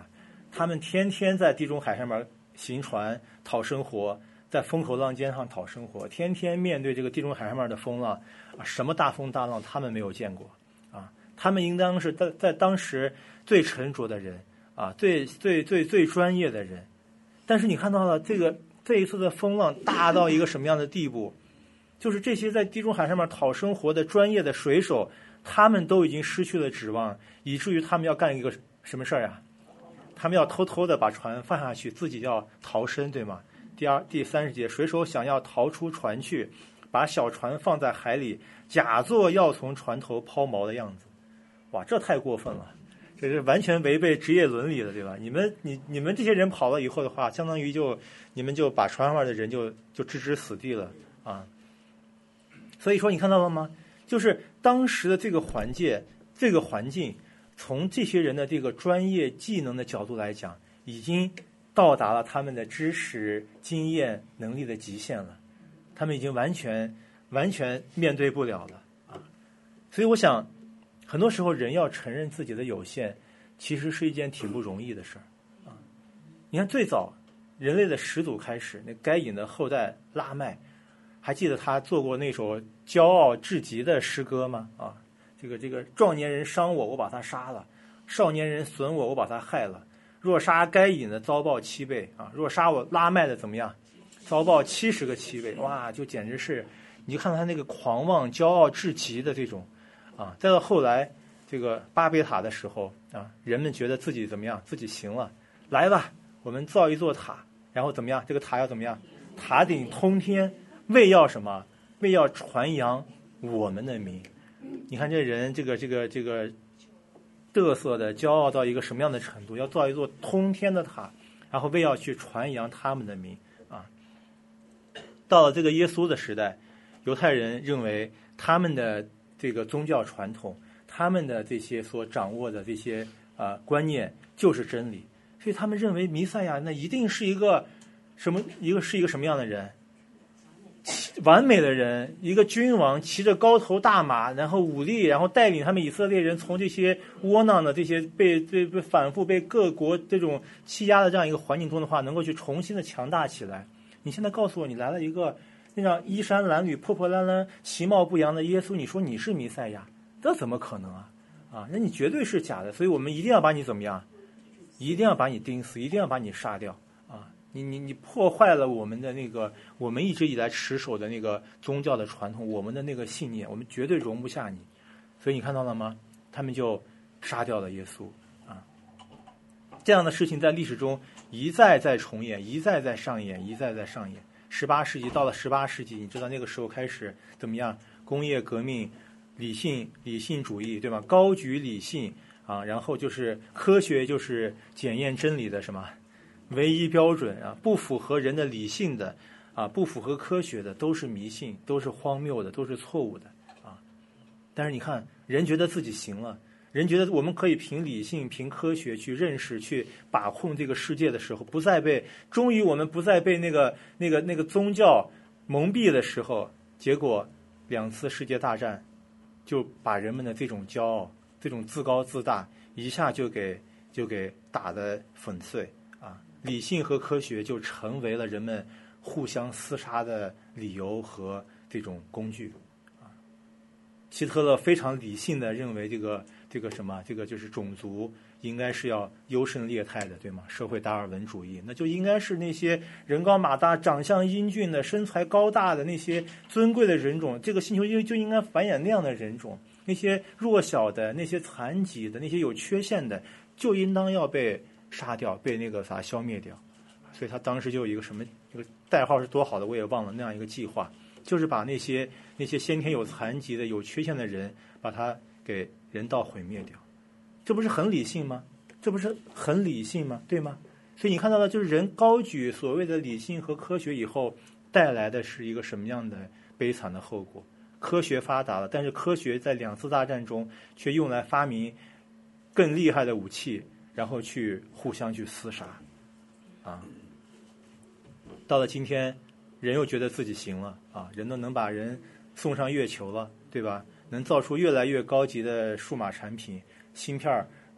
他们天天在地中海上面行船讨生活，在风口浪尖上讨生活，天天面对这个地中海上面的风浪啊，什么大风大浪他们没有见过啊，他们应当是在在当时最沉着的人啊，最最最最专业的人。但是你看到了这个这一次的风浪大到一个什么样的地步，就是这些在地中海上面讨生活的专业的水手，他们都已经失去了指望，以至于他们要干一个什么事儿呀？他们要偷偷的把船放下去，自己要逃生，对吗？第二第三十节，水手想要逃出船去，把小船放在海里，假作要从船头抛锚的样子。哇，这太过分了，这是完全违背职业伦理的，对吧？你们你你们这些人跑了以后的话，相当于就你们就把船上面的人就就置之死地了啊。所以说你看到了吗？就是当时的这个环境，这个环境，从这些人的这个专业技能的角度来讲，已经到达了他们的知识、经验、能力的极限了，他们已经完全完全面对不了了啊！所以我想，很多时候人要承认自己的有限，其实是一件挺不容易的事儿啊。你看，最早人类的始祖开始，那该隐的后代拉麦，还记得他做过那首骄傲至极的诗歌吗？啊，这个这个壮年人伤我，我把他杀了；少年人损我，我把他害了。若杀该隐的，遭报七倍啊！若杀我拉麦的怎么样？遭报七十个七倍！哇，就简直是，你就看他那个狂妄、骄傲至极的这种啊！再到后来这个巴别塔的时候啊，人们觉得自己怎么样？自己行了，来吧，我们造一座塔，然后怎么样？这个塔要怎么样？塔顶通天，为要什么？为要传扬我们的名。你看这人，这个这个这个。嘚瑟的骄傲到一个什么样的程度？要造一座通天的塔，然后为要去传扬他们的名啊。到了这个耶稣的时代，犹太人认为他们的这个宗教传统，他们的这些所掌握的这些啊、呃、观念就是真理，所以他们认为弥赛亚那一定是一个什么一个是一个什么样的人？完美的人，一个君王骑着高头大马，然后武力，然后带领他们以色列人从这些窝囊的这些被被被反复被各国这种欺压的这样一个环境中的话，能够去重新的强大起来。你现在告诉我，你来了一个那样衣衫褴褛、破破烂烂、其貌不扬的耶稣，你说你是弥赛亚，这怎么可能啊？啊，那你绝对是假的，所以我们一定要把你怎么样？一定要把你钉死，一定要把你杀掉。你你你破坏了我们的那个，我们一直以来持守的那个宗教的传统，我们的那个信念，我们绝对容不下你。所以你看到了吗？他们就杀掉了耶稣啊！这样的事情在历史中一再再重演，一再再上演，一再再上演。十八世纪到了十八世纪，你知道那个时候开始怎么样？工业革命，理性理性主义，对吗？高举理性啊，然后就是科学，就是检验真理的什么？唯一标准啊，不符合人的理性的啊，不符合科学的，都是迷信，都是荒谬的，都是错误的啊。但是你看，人觉得自己行了，人觉得我们可以凭理性、凭科学去认识、去把控这个世界的时候，不再被，终于我们不再被那个、那个、那个宗教蒙蔽的时候，结果两次世界大战就把人们的这种骄傲、这种自高自大，一下就给就给打得粉碎。理性和科学就成为了人们互相厮杀的理由和这种工具啊。希特勒非常理性的认为这个这个什么这个就是种族应该是要优胜劣汰的，对吗？社会达尔文主义，那就应该是那些人高马大、长相英俊的、身材高大的那些尊贵的人种，这个星球就就应该繁衍那样的人种。那些弱小的、那些残疾的、那些有缺陷的，就应当要被杀掉，被那个啥消灭掉。所以他当时就有一个什么这个代号是多好的我也忘了，那样一个计划，就是把那些那些先天有残疾的有缺陷的人把他给人道毁灭掉。这不是很理性吗？这不是很理性吗？对吗？所以你看到的就是人高举所谓的理性和科学以后带来的是一个什么样的悲惨的后果。科学发达了，但是科学在两次大战中却用来发明更厉害的武器，然后去互相去厮杀，啊，到了今天，人又觉得自己行了啊，人都能把人送上月球了，对吧？能造出越来越高级的数码产品，芯片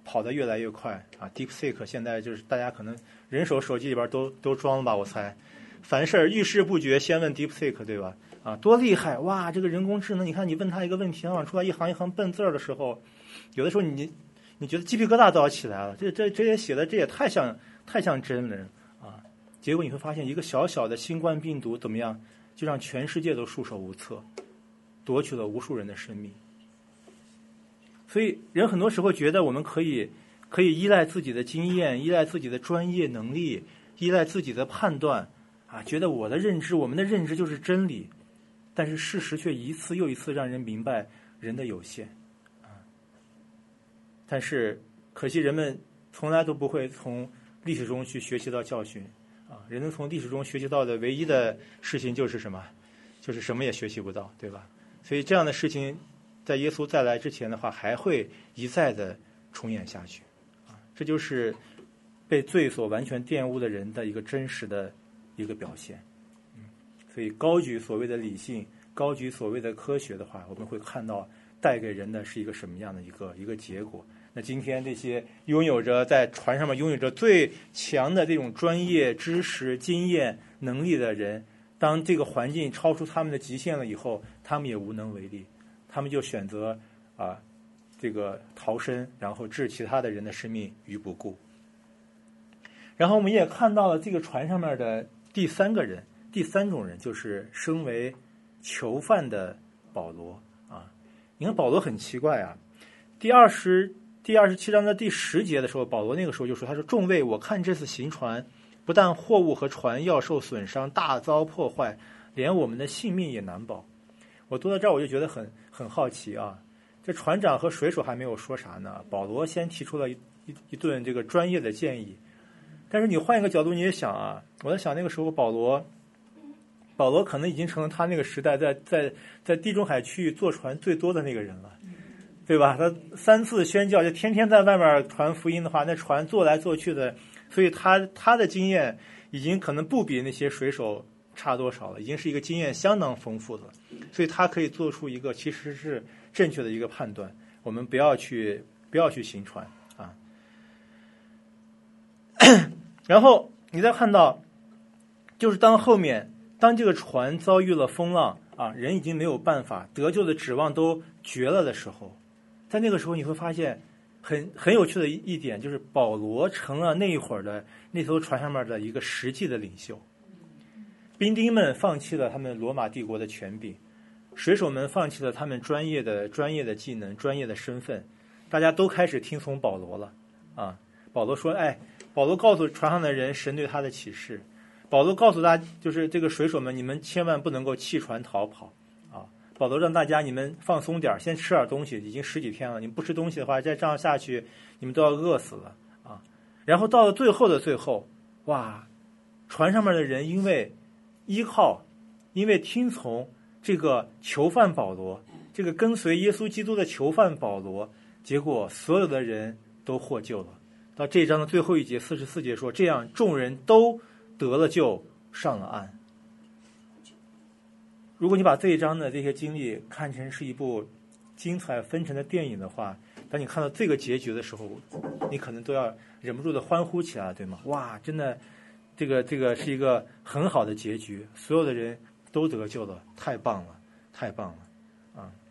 跑得越来越快啊 ，DeepSeek 现在就是大家可能人手手机里边都都装了吧，我猜。凡事遇事不决，先问 DeepSeek， 对吧？啊，多厉害！哇，这个人工智能，你看你问他一个问题，往出来一行一行笨字儿的时候，有的时候你你觉得鸡皮疙瘩都要起来了。这这这些写的这也太像太像真人啊！结果你会发现，一个小小的新冠病毒怎么样，就让全世界都束手无策，夺取了无数人的生命。所以人很多时候觉得我们可以可以依赖自己的经验，依赖自己的专业能力，依赖自己的判断啊，觉得我的认知，我们的认知就是真理。但是事实却一次又一次让人明白人的有限啊。但是可惜人们从来都不会从历史中去学习到教训啊。人们从历史中学习到的唯一的事情就是什么？就是什么也学习不到，对吧？所以这样的事情在耶稣再来之前的话，还会一再的重演下去啊。这就是被罪所完全玷污的人的一个真实的一个表现。所以高举所谓的理性，高举所谓的科学的话，我们会看到带给人的是一个什么样的一个一个结果。那今天这些拥有着在船上面拥有着最强的这种专业知识、经验、能力的人，当这个环境超出他们的极限了以后，他们也无能为力，他们就选择啊这个逃生，然后置其他的人的生命于不顾。然后我们也看到了这个船上面的第三个人。第三种人就是身为囚犯的保罗啊。你看保罗很奇怪啊，第二十第二十七章的第十节的时候，保罗那个时候就说：“他说众位，我看这次行船，不但货物和船要受损伤，大遭破坏，连我们的性命也难保。”我读到这儿我就觉得很很好奇啊，这船长和水手还没有说啥呢，保罗先提出了一一一顿这个专业的建议。但是你换一个角度你也想啊，我在想那个时候保罗。保罗可能已经成了他那个时代在在在地中海区域坐船最多的那个人了，对吧？他三次宣教，就天天在外面传福音的话，那船坐来坐去的，所以他他的经验已经可能不比那些水手差多少了，已经是一个经验相当丰富的，所以他可以做出一个其实是正确的一个判断，我们不要去不要去行船啊。然后你再看到，就是当后面。当这个船遭遇了风浪啊，人已经没有办法，得救的指望都绝了的时候，在那个时候你会发现很很有趣的一一点，就是保罗成了那一会儿的那艘船上面的一个实际的领袖。兵丁们放弃了他们罗马帝国的权柄，水手们放弃了他们专业的专业的技能、专业的身份，大家都开始听从保罗了啊。保罗说：“哎，保罗告诉船上的人神对他的启示。”保罗告诉大家，就是这个水手们，你们千万不能够弃船逃跑啊！保罗让大家你们放松点，先吃点东西，已经十几天了，你们不吃东西的话，再这样下去，你们都要饿死了啊！然后到了最后的最后，哇，船上面的人因为依靠，因为听从这个囚犯保罗，这个跟随耶稣基督的囚犯保罗，结果所有的人都获救了。到这一章的最后一节四十四节说，这样众人都得了救，上了岸。如果你把这一章的这些经历看成是一部精彩纷呈的电影的话，当你看到这个结局的时候，你可能都要忍不住的欢呼起来，对吗？哇，真的，这个这个是一个很好的结局，所有的人都得救了，太棒了，太棒了啊！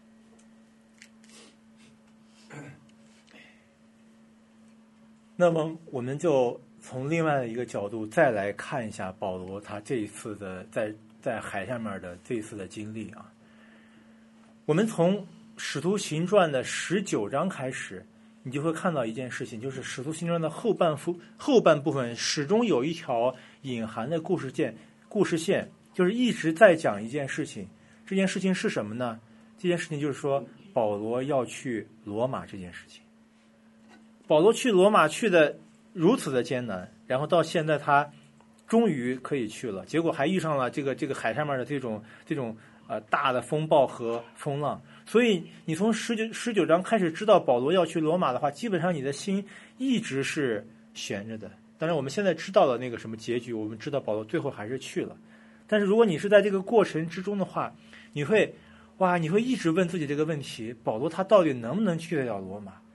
那么我们就从另外的一个角度再来看一下保罗他这一次的在在海上面的这一次的经历啊。我们从使徒行传的十九章开始，你就会看到一件事情，就是使徒行传的后半部后半部分始终有一条隐含的故事线，故事线就是一直在讲一件事情。这件事情是什么呢？这件事情就是说保罗要去罗马这件事情。保罗去罗马去的如此的艰难，然后到现在他终于可以去了，结果还遇上了这个这个海上面的这种这种呃大的风暴和风浪。所以你从十九十九章开始知道保罗要去罗马的话，基本上你的心一直是悬着的。当然我们现在知道了那个什么结局，我们知道保罗最后还是去了。但是如果你是在这个过程之中的话，你会哇，你会一直问自己这个问题：保罗他到底能不能去得了罗马？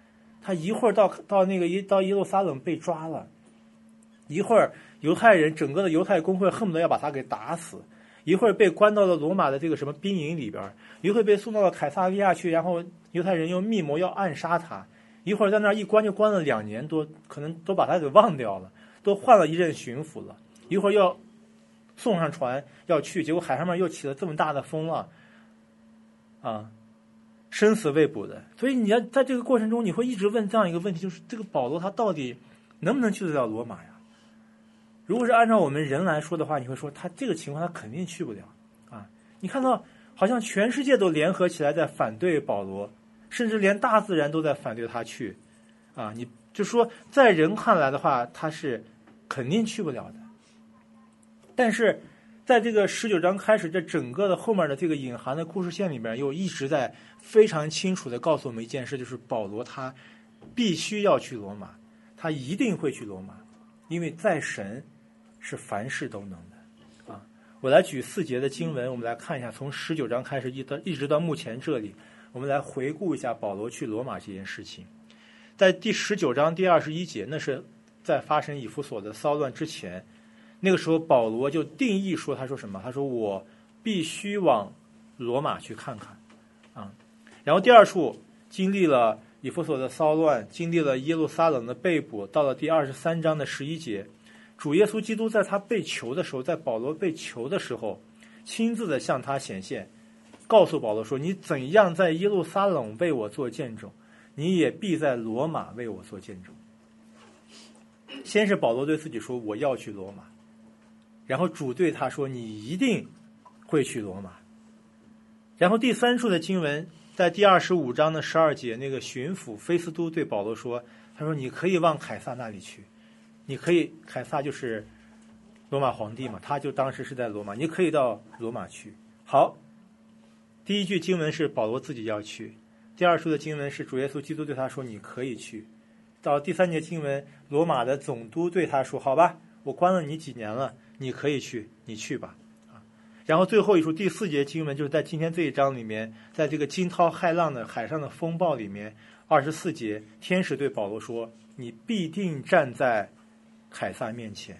他一会儿到到那个一到耶路撒冷被抓了，一会儿犹太人整个的犹太公会恨不得要把他给打死，一会儿被关到了罗马的这个什么兵营里边，一会儿被送到了凯撒利亚去，然后犹太人又密谋要暗杀他，一会儿在那儿一关就关了两年多，可能都把他给忘掉了，都换了一任巡抚了，一会儿要送上船要去，结果海上面又起了这么大的风浪，啊，生死未卜的。所以你要在这个过程中，你会一直问这样一个问题，就是这个保罗他到底能不能去得了罗马呀？如果是按照我们人来说的话，你会说他这个情况他肯定去不了啊！你看到好像全世界都联合起来在反对保罗，甚至连大自然都在反对他去啊！你就说在人看来的话，他是肯定去不了的。但是在这个十九章开始，这整个的后面的这个隐含的故事线里面，又一直在非常清楚的告诉我们一件事，就是保罗他必须要去罗马，他一定会去罗马，因为在神是凡事都能的啊！我来举四节的经文，我们来看一下，从十九章开始一到一直到目前这里，我们来回顾一下保罗去罗马这件事情。在第十九章第二十一节，那是在发生以弗所的骚乱之前，那个时候保罗就定义说，他说什么？他说我必须往罗马去看看啊！然后第二处经历了以弗所的骚乱，经历了耶路撒冷的被捕，到了第二十三章的十一节，主耶稣基督在他被囚的时候，在保罗被囚的时候，亲自的向他显现，告诉保罗说，你怎样在耶路撒冷为我做见证，你也必在罗马为我做见证。先是保罗对自己说，我要去罗马，然后主对他说，你一定会去罗马。然后第三处的经文在第二十五章的十二节，那个巡抚菲斯都对保罗说，他说你可以往凯撒那里去，你可以，凯撒就是罗马皇帝嘛，他就当时是在罗马，你可以到罗马去。好，第一句经文是保罗自己要去，第二处的经文是主耶稣基督对他说你可以去。到第三节经文，罗马的总督对他说，好吧，我关了你几年了，你可以去，你去吧。然后最后一处第四节经文，就是在今天这一章里面，在这个惊涛骇浪的海上的风暴里面，二十四节，天使对保罗说，你必定站在凯撒面前。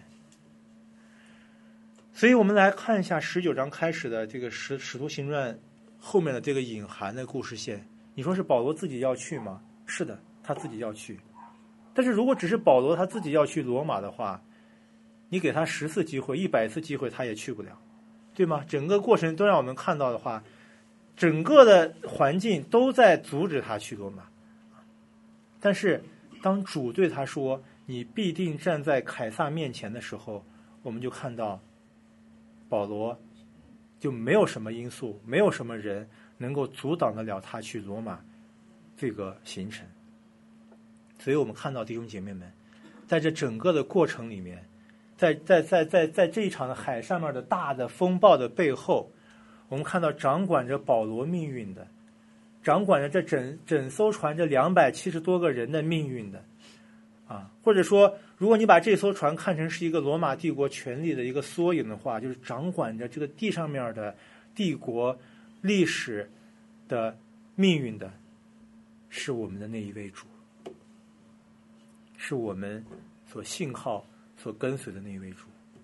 所以我们来看一下十九章开始的这个使使徒行传后面的这个隐含的故事线。你说是保罗自己要去吗？是的，他自己要去。但是如果只是保罗他自己要去罗马的话，你给他十次机会、一百次机会，他也去不了。对吗？整个过程都让我们看到的话，整个的环境都在阻止他去罗马。但是当主对他说你必定站在凯撒面前的时候，我们就看到保罗就没有什么因素，没有什么人能够阻挡得了他去罗马这个行程。所以我们看到弟兄姐妹们，在这整个的过程里面，在在在在在这一场的海上面的大的风暴的背后，我们看到掌管着保罗命运的，掌管着这整整艘船这两百七十多个人的命运的，啊，或者说，如果你把这艘船看成是一个罗马帝国权力的一个缩影的话，就是掌管着这个地上面的帝国历史的命运的，是我们的那一位主，是我们所信靠所跟随的那一位主。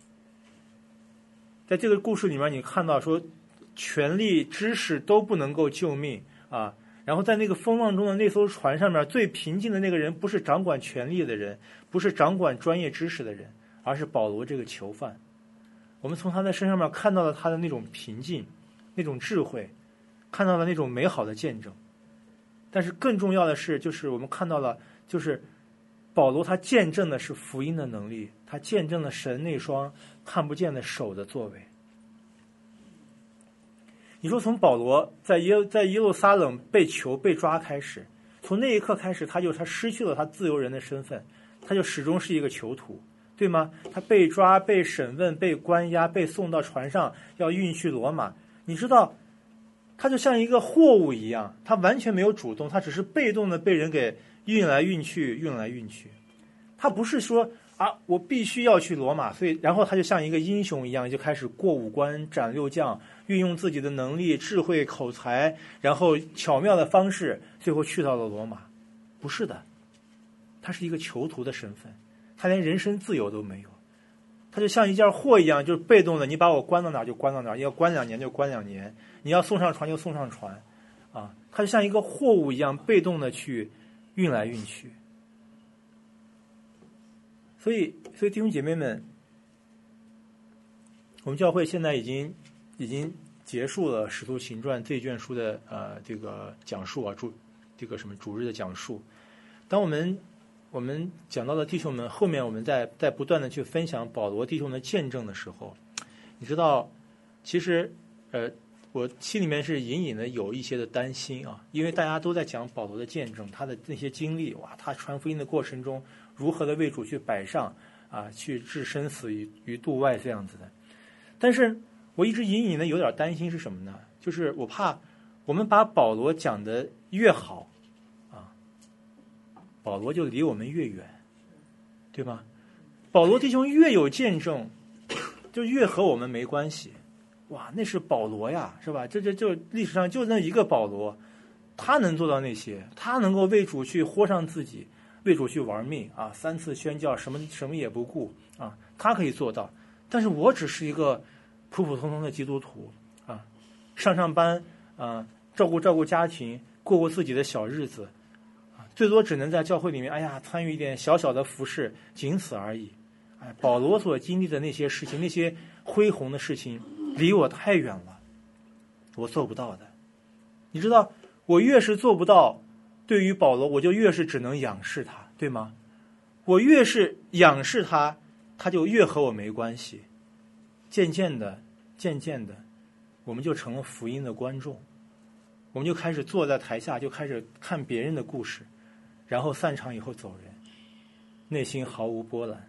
在这个故事里面，你看到说权力知识都不能够救命啊，然后在那个风浪中的那艘船上面，最平静的那个人不是掌管权力的人，不是掌管专业知识的人，而是保罗这个囚犯。我们从他的身上面看到了他的那种平静，那种智慧，看到了那种美好的见证。但是更重要的是，就是我们看到了，就是保罗他见证的是福音的能力，他见证了神那双看不见的手的作为。你说从保罗在耶在耶路撒冷被囚被抓开始，从那一刻开始，他就他失去了他自由人的身份，他就始终是一个囚徒，对吗？他被抓、被审问、被关押、被送到船上，要运去罗马。你知道，他就像一个货物一样，他完全没有主动，他只是被动的被人给运来运去，运来运去。他不是说啊，我必须要去罗马，所以然后他就像一个英雄一样，就开始过五关斩六将，运用自己的能力、智慧、口才，然后巧妙的方式，最后去到了罗马。不是的， 他是一个囚徒的身份，他连人身自由都没有，他就像一件货一样，就是被动的，你把我关到哪儿就关到哪儿，要关两年就关两年，你要送上船就送上船，啊，他就像一个货物一样被动的去运来运去。所以，所以弟兄姐妹们，我们教会现在已经已经结束了《使徒行传》这一卷书的呃这个讲述啊，主这个什么主日的讲述。当我们我们讲到了弟兄们，后面我们在在不断的去分享保罗弟兄的见证的时候，你知道，其实呃我心里面是隐隐的有一些的担心啊，因为大家都在讲保罗的见证，他的那些经历，哇，他传福音的过程中如何的为主去摆上啊，去置生死于于度外这样子的。但是我一直隐隐的有点担心是什么呢？就是我怕我们把保罗讲的越好啊，保罗就离我们越远，对吧？保罗弟兄越有见证，就越和我们没关系。哇，那是保罗呀，是吧？这这就历史上就那一个保罗，他能做到那些，他能够为主去豁上自己，为主去玩命啊，三次宣教，什么什么也不顾啊，他可以做到。但是我只是一个普普通通的基督徒啊，上上班啊，照顾照顾家庭，过过自己的小日子啊，最多只能在教会里面，哎呀，参与一点小小的服事，仅此而已。哎，保罗所经历的那些事情，那些恢宏的事情，离我太远了，我做不到的。你知道，我越是做不到，对于保罗，我就越是只能仰视他，对吗？我越是仰视他，他就越和我没关系。渐渐的，渐渐的，我们就成了福音的观众，我们就开始坐在台下，就开始看别人的故事，然后散场以后走人，内心毫无波澜。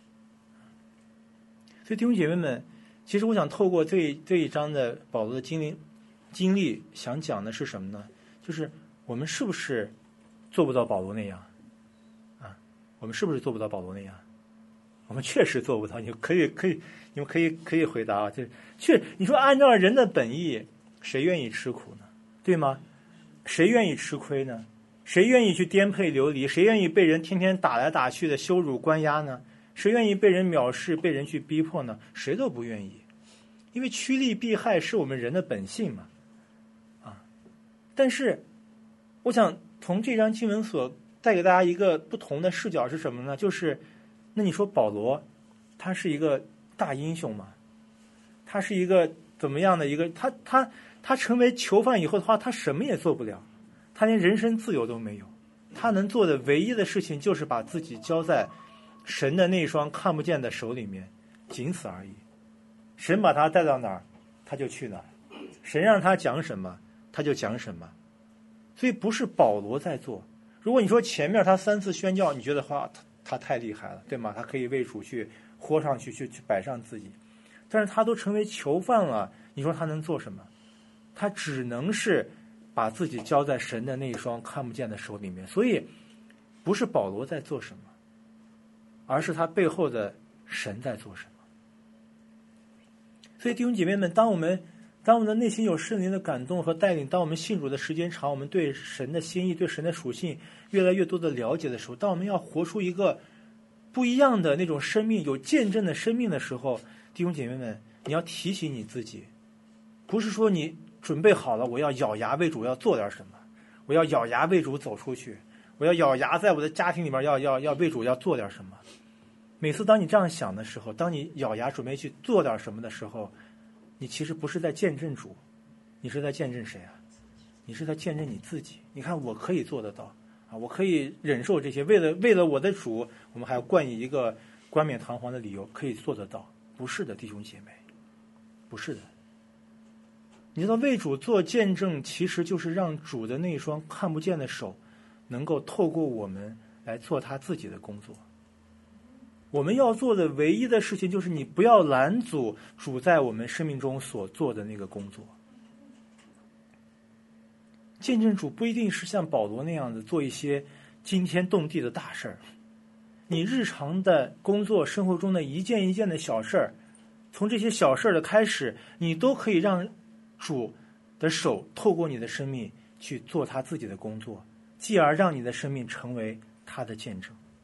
所以弟兄姐妹们，其实我想透过这这一章的保罗的经历，经历想讲的是什么呢？就是我们是不是做不到保罗那样啊？我们是不是做不到保罗那样？我们确实做不到。你可以可以，你们可以可以回答啊。就是确，你说按照人的本意，谁愿意吃苦呢？对吗？谁愿意吃亏呢？谁愿意去颠沛流离？谁愿意被人天天打来打去的羞辱关押呢？谁愿意被人藐视、被人去逼迫呢？谁都不愿意，因为趋利避害是我们人的本性嘛，啊！但是，我想从这章经文所带给大家一个不同的视角是什么呢？就是，那你说保罗，他是一个大英雄吗？他是一个怎么样的一个？他他他成为囚犯以后的话，他什么也做不了，他连人身自由都没有，他能做的唯一的事情就是把自己交在神的那双看不见的手里面，仅此而已。神把他带到哪儿，他就去哪儿；神让他讲什么，他就讲什么。所以不是保罗在做。如果你说前面他三次宣教，你觉得话他他太厉害了，对吗？他可以为主去豁上去，去去摆上自己。但是他都成为囚犯了，你说他能做什么？他只能是把自己交在神的那一双看不见的手里面。所以不是保罗在做什么，而是他背后的神在做什么。所以弟兄姐妹们，当我们当我们的内心有圣灵的感动和带领，当我们信主的时间长，我们对神的心意、对神的属性越来越多的了解的时候，当我们要活出一个不一样的那种生命，有见证的生命的时候，弟兄姐妹们，你要提醒你自己，不是说你准备好了，我要咬牙为主要做点什么，我要咬牙为主走出去，我要咬牙在我的家庭里面要要要为主要做点什么。每次当你这样想的时候，当你咬牙准备去做点什么的时候，你其实不是在见证主，你是在见证谁啊？你是在见证你自己。你看，我可以做得到啊，我可以忍受这些，为了为了我的主，我们还要冠以一个冠冕堂皇的理由，可以做得到。不是的，弟兄姐妹，不是的。你知道，为主做见证，其实就是让主的那双看不见的手，能够透过我们来做他自己的工作。我们要做的唯一的事情，就是你不要拦阻主在我们生命中所做的那个工作。见证主不一定是像保罗那样的做一些惊天动地的大事儿，你日常的工作生活中的一件一件的小事儿，从这些小事儿的开始，你都可以让主的手透过你的生命去做他自己的工作，继而让你的生命成为他的见证。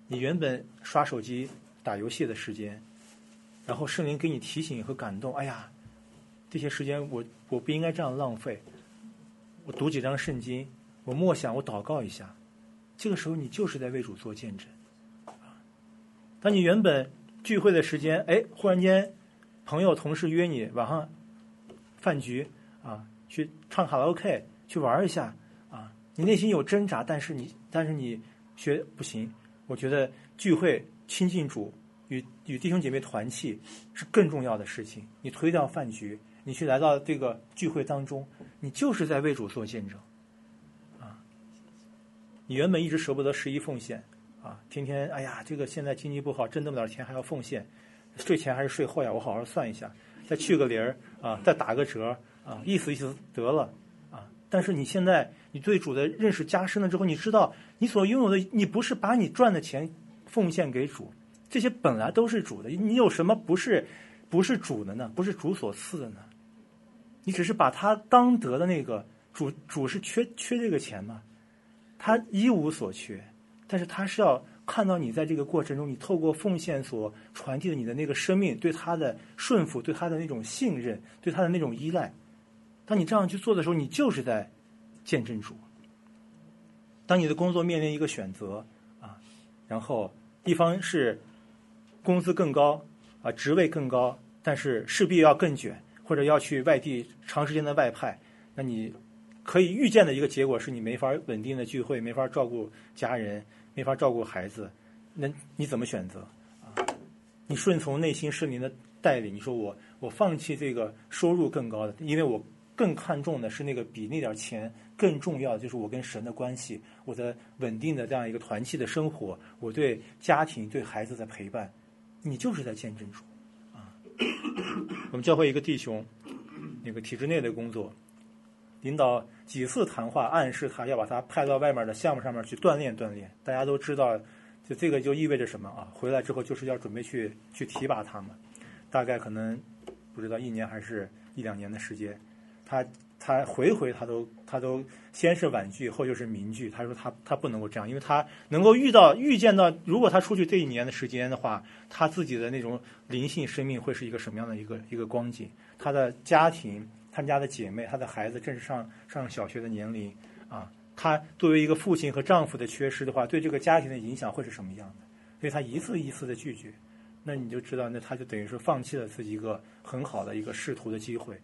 你原本刷手机打游戏的时间，然后圣灵给你提醒和感动，哎呀，这些时间我我不应该这样浪费，我读几张圣经，我默想，我祷告一下，这个时候你就是在为主做见证。当你原本聚会的时间，哎，忽然间朋友同事约你晚上饭局啊，去唱卡拉 OK， 去玩一下啊，你内心有挣扎，但是你但是你学不行。我觉得聚会亲近主，与与弟兄姐妹团契是更重要的事情。你推掉饭局，你去来到这个聚会当中，你就是在为主做见证啊。你原本一直舍不得十一奉献啊，天天哎呀，这个现在经济不好，挣那么点钱还要奉献，税前还是税后呀？我好好算一下，再去个零啊，再打个折啊，意思意思得了啊。但是你现在你对主的认识加深了之后，你知道你所拥有的，你不是把你赚的钱奉献给主，这些本来都是主的，你有什么不是不是主的呢？不是主所赐的呢？你只是把他当得的那个主，主是缺缺这个钱吗？他一无所缺，但是他是要看到你在这个过程中，你透过奉献所传递的你的那个生命，对他的顺服，对他的那种信任，对他的那种依赖。当你这样去做的时候，你就是在见证主。当你的工作面临一个选择啊，然后一方是工资更高啊，职位更高，但是势必要更卷，或者要去外地长时间的外派，那你可以预见的一个结果是你没法稳定的聚会，没法照顾家人，没法照顾孩子，那你怎么选择啊？你顺从内心圣灵的带领，你说我我放弃这个收入更高的，因为我更看重的是那个比那点钱更重要的，就是我跟神的关系，我的稳定的这样一个团契的生活，我对家庭对孩子的陪伴，你就是在见证主啊。我们教会一个弟兄，那个体制内的工作，领导几次谈话暗示他要把他派到外面的项目上面去锻炼锻炼。大家都知道，就这个就意味着什么啊？回来之后就是要准备去去提拔他们，大概可能不知道一年还是一两年的时间。他他回回他都他都先是婉拒，后就是明拒。他说他他不能够这样，因为他能够遇到预见到，如果他出去这一年的时间的话，他自己的那种灵性生命会是一个什么样的一个一个光景？他的家庭，他们家的姐妹，他的孩子正是上上小学的年龄啊，他作为一个父亲和丈夫的缺失的话，对这个家庭的影响会是什么样的？所以他一次一次的拒绝，那你就知道，那他就等于是放弃了自己一个很好的一个仕途的机会。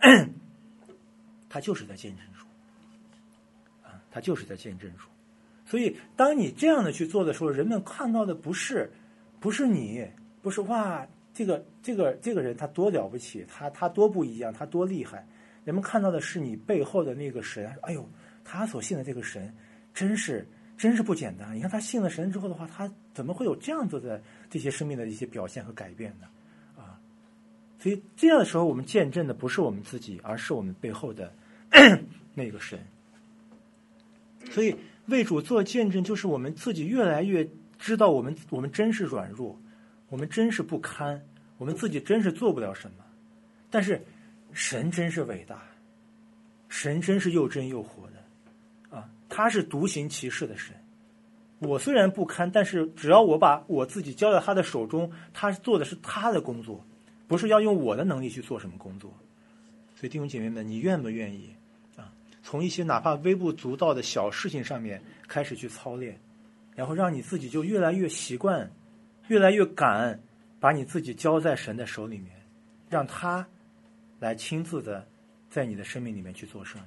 他就是在见证主啊，他就是在见证主。所以当你这样的去做的时候，人们看到的不是不是你，不是哇这个这个这个人他多了不起，他他多不一样，他多厉害。人们看到的是你背后的那个神。哎呦，他所信的这个神真是真是不简单。你看他信了神之后的话，他怎么会有这样子的这些生命的一些表现和改变呢？啊，所以这样的时候，我们见证的不是我们自己，而是我们背后的那个神。所以为主做见证，就是我们自己越来越知道我们我们真是软弱，我们真是不堪，我们自己真是做不了什么。但是神真是伟大，神真是又真又活的啊！他是独行其事的神。我虽然不堪，但是只要我把我自己交在他的手中，他做的是他的工作，不是要用我的能力去做什么工作。所以弟兄姐妹们，你愿不愿意啊？从一些哪怕微不足道的小事情上面开始去操练，然后让你自己就越来越习惯，越来越敢把你自己交在神的手里面，让他来亲自的在你的生命里面去做事呢？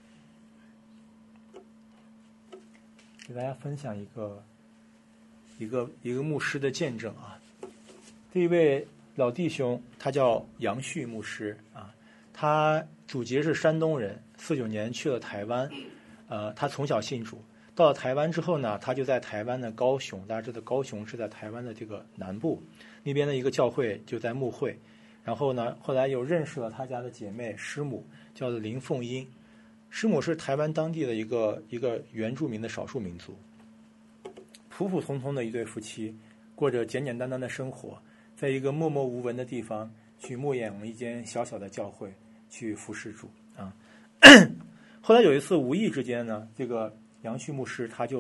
给大家分享一个一个一个牧师的见证啊。这一位老弟兄他叫杨旭牧师啊，他祖籍是山东人，四九年去了台湾，呃，他从小信主，到了台湾之后呢，他就在台湾的高雄，大家知道高雄是在台湾的这个南部，那边的一个教会就在牧会，然后呢，后来又认识了他家的姐妹师母，叫做林凤英。师母是台湾当地的一个一个原住民的少数民族，普普通通的一对夫妻，过着简简单单的生活，在一个默默无闻的地方去牧养一间小小的教会，去服侍主啊。后来有一次无意之间呢，这个杨旭牧师他就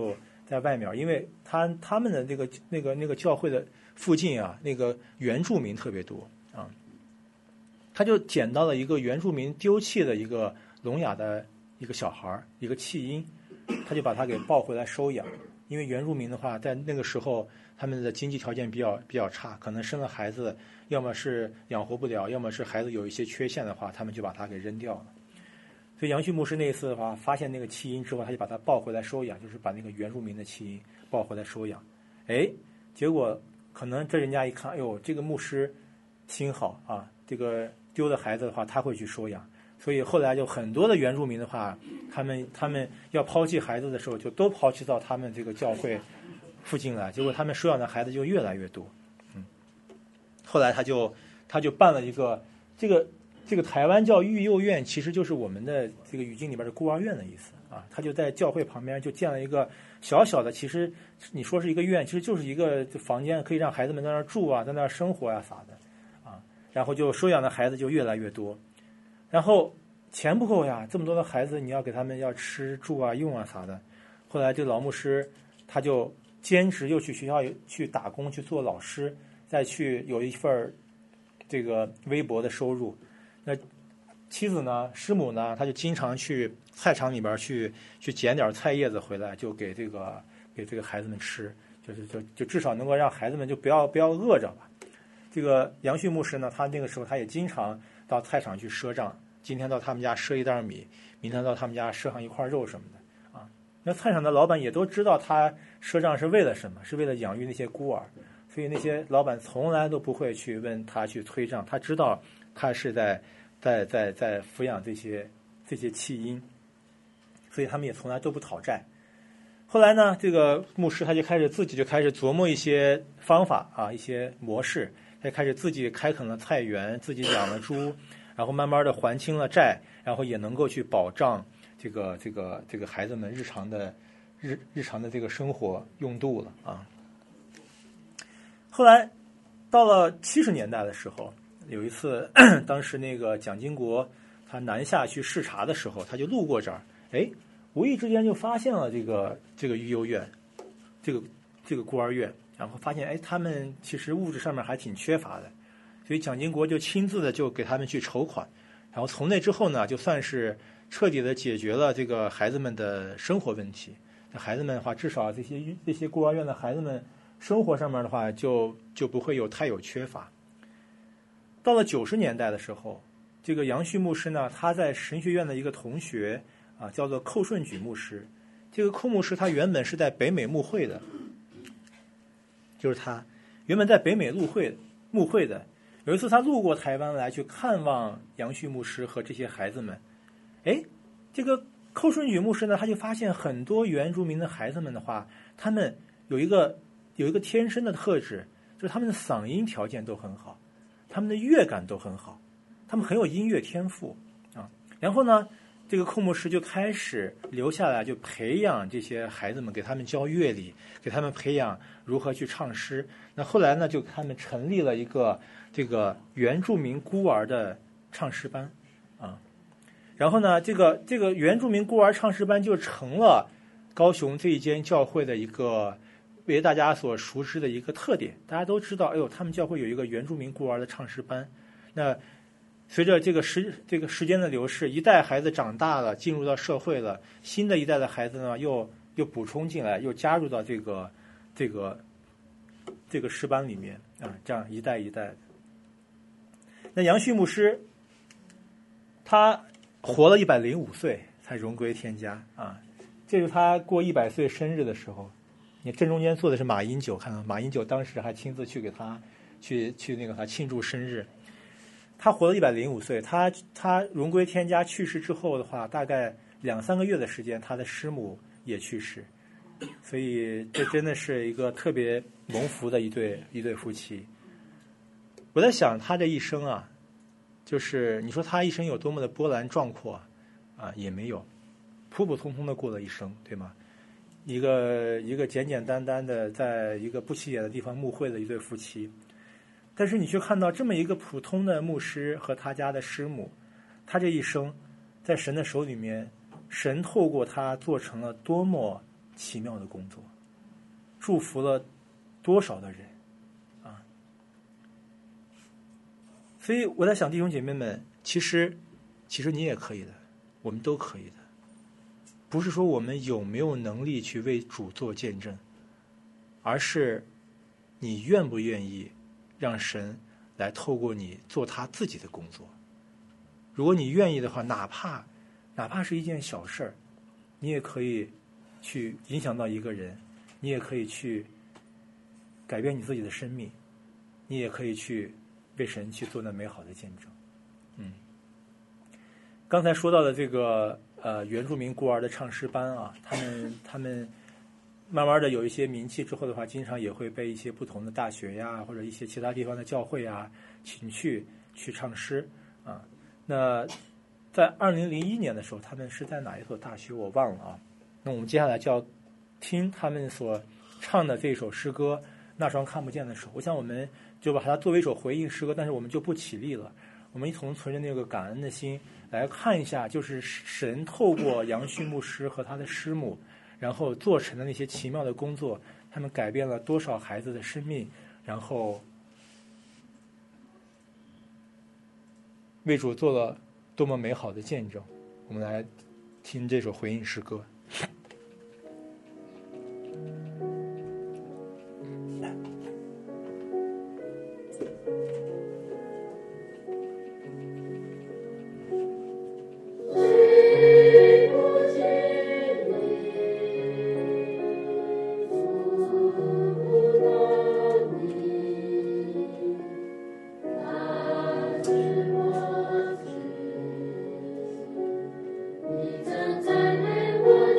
在外面，因为他他们的那个那个那个教会的附近啊，那个原住民特别多啊，他就捡到了一个原住民丢弃的一个聋哑的一个小孩，一个弃婴，他就把他给抱回来收养。因为原住民的话，在那个时候他们的经济条件比较比较差，可能生了孩子，要么是养活不了，要么是孩子有一些缺陷的话，他们就把他给扔掉了。所以杨旭牧师那一次的话，发现那个弃婴之后，他就把他抱回来收养，就是把那个原住民的弃婴抱回来收养。哎，结果可能这人家一看，哎呦，这个牧师心好啊，这个丢的孩子的话，他会去收养。所以后来就很多的原住民的话，他们他们要抛弃孩子的时候，就都抛弃到他们这个教会附近来，结果他们收养的孩子就越来越多。嗯，后来他就他就办了一个这个这个台湾叫育幼院，其实就是我们的这个语境里边的孤儿院的意思啊。他就在教会旁边就建了一个小小的，其实你说是一个院，其实就是一个房间，可以让孩子们在那儿住啊，在那儿生活啊啥的啊。然后就收养的孩子就越来越多。然后钱不够呀，这么多的孩子，你要给他们要吃住啊用啊啥的。后来这老牧师他就兼职又去学校去打工去做老师，再去有一份这个微薄的收入。那妻子呢，师母呢，他就经常去菜场里边去去捡点菜叶子回来，就给这个给这个孩子们吃，就是就就至少能够让孩子们就不要不要饿着吧。这个杨旭牧师呢，他那个时候他也经常到菜场去赊账。今天到他们家赊一袋米，明天到他们家赊上一块肉什么的啊。那菜场的老板也都知道他赊账是为了什么，是为了养育那些孤儿，所以那些老板从来都不会去问他去催账，他知道他是在在在在抚养这些这些弃婴，所以他们也从来都不讨债。后来呢，这个牧师他就开始自己就开始琢磨一些方法啊，一些模式，他就开始自己开垦了菜园，自己养了猪。然后慢慢的还清了债，然后也能够去保障这个这个这个孩子们日常的日日常的这个生活用度了啊。后来到了七十年代的时候，有一次，当时那个蒋经国他南下去视察的时候，他就路过这儿，哎，无意之间就发现了这个这个育幼院，这个这个孤儿院，然后发现哎，他们其实物质上面还挺缺乏的。所以蒋经国就亲自的就给他们去筹款，然后从那之后呢，就算是彻底的解决了这个孩子们的生活问题。那孩子们的话，至少这些这些孤儿院的孩子们生活上面的话，就就不会有太有缺乏。到了九十年代的时候，这个杨旭牧师呢，他在神学院的一个同学啊，叫做寇顺举牧师。这个寇牧师他原本是在北美牧会的，就是他原本在北美牧会牧会的。有一次他路过台湾来去看望杨旭牧师和这些孩子们，哎，这个寇顺举牧师呢，他就发现很多原住民的孩子们的话，他们有一个有一个天生的特质，就是他们的嗓音条件都很好，他们的乐感都很好，他们很有音乐天赋啊。然后呢，这个寇牧师就开始留下来，就培养这些孩子们，给他们教乐理，给他们培养如何去唱诗。那后来呢，就他们成立了一个这个原住民孤儿的唱诗班啊。然后呢，这个这个原住民孤儿唱诗班就成了高雄这一间教会的一个为大家所熟知的一个特点。大家都知道，哎呦，他们教会有一个原住民孤儿的唱诗班。那随着这个时这个时间的流逝，一代孩子长大了，进入到社会了，新的一代的孩子呢，又又补充进来，又加入到这个这个这个诗班里面啊，这样一代一代的。那杨旭牧师，他活了一百零五岁才荣归天家啊，这是他过一百岁生日的时候。你正中间坐的是马英九，看到马英九当时还亲自去给他去去那个他庆祝生日。他活了一百零五岁，他他荣归天家去世之后的话，大概两三个月的时间，他的师母也去世，所以这真的是一个特别蒙福的一对一对夫妻。我在想他这一生啊，就是你说他一生有多么的波澜壮阔啊，也没有，普普通通的过了一生，对吗？一个一个简简单单的在一个不起眼的地方牧会的一对夫妻。但是你去看到这么一个普通的牧师和他家的师母，他这一生在神的手里面，神透过他做成了多么奇妙的工作祝福了多少的人啊！所以我在想，弟兄姐妹们，其实其实你也可以的，我们都可以的。不是说我们有没有能力去为主做见证，而是你愿不愿意让神来透过你做他自己的工作。如果你愿意的话，哪怕哪怕是一件小事儿，你也可以去影响到一个人，你也可以去改变你自己的生命，你也可以去为神去做那美好的见证。嗯，刚才说到的这个呃原住民孤儿的唱诗班啊，他们他们慢慢的有一些名气之后的话，经常也会被一些不同的大学呀，或者一些其他地方的教会啊请去去唱诗啊。那在二零零一年的时候，他们是在哪一所大学我忘了啊。那我们接下来就要听他们所唱的这首诗歌《那双看不见的手》。我想我们就把它作为一首回应诗歌，但是我们就不起立了，我们一同存着那个感恩的心来看一下，就是神透过杨旭牧师和他的师母，然后做成的那些奇妙的工作，他们改变了多少孩子的生命，然后为主做了多么美好的见证。我们来听这首回应诗歌。 你站在为我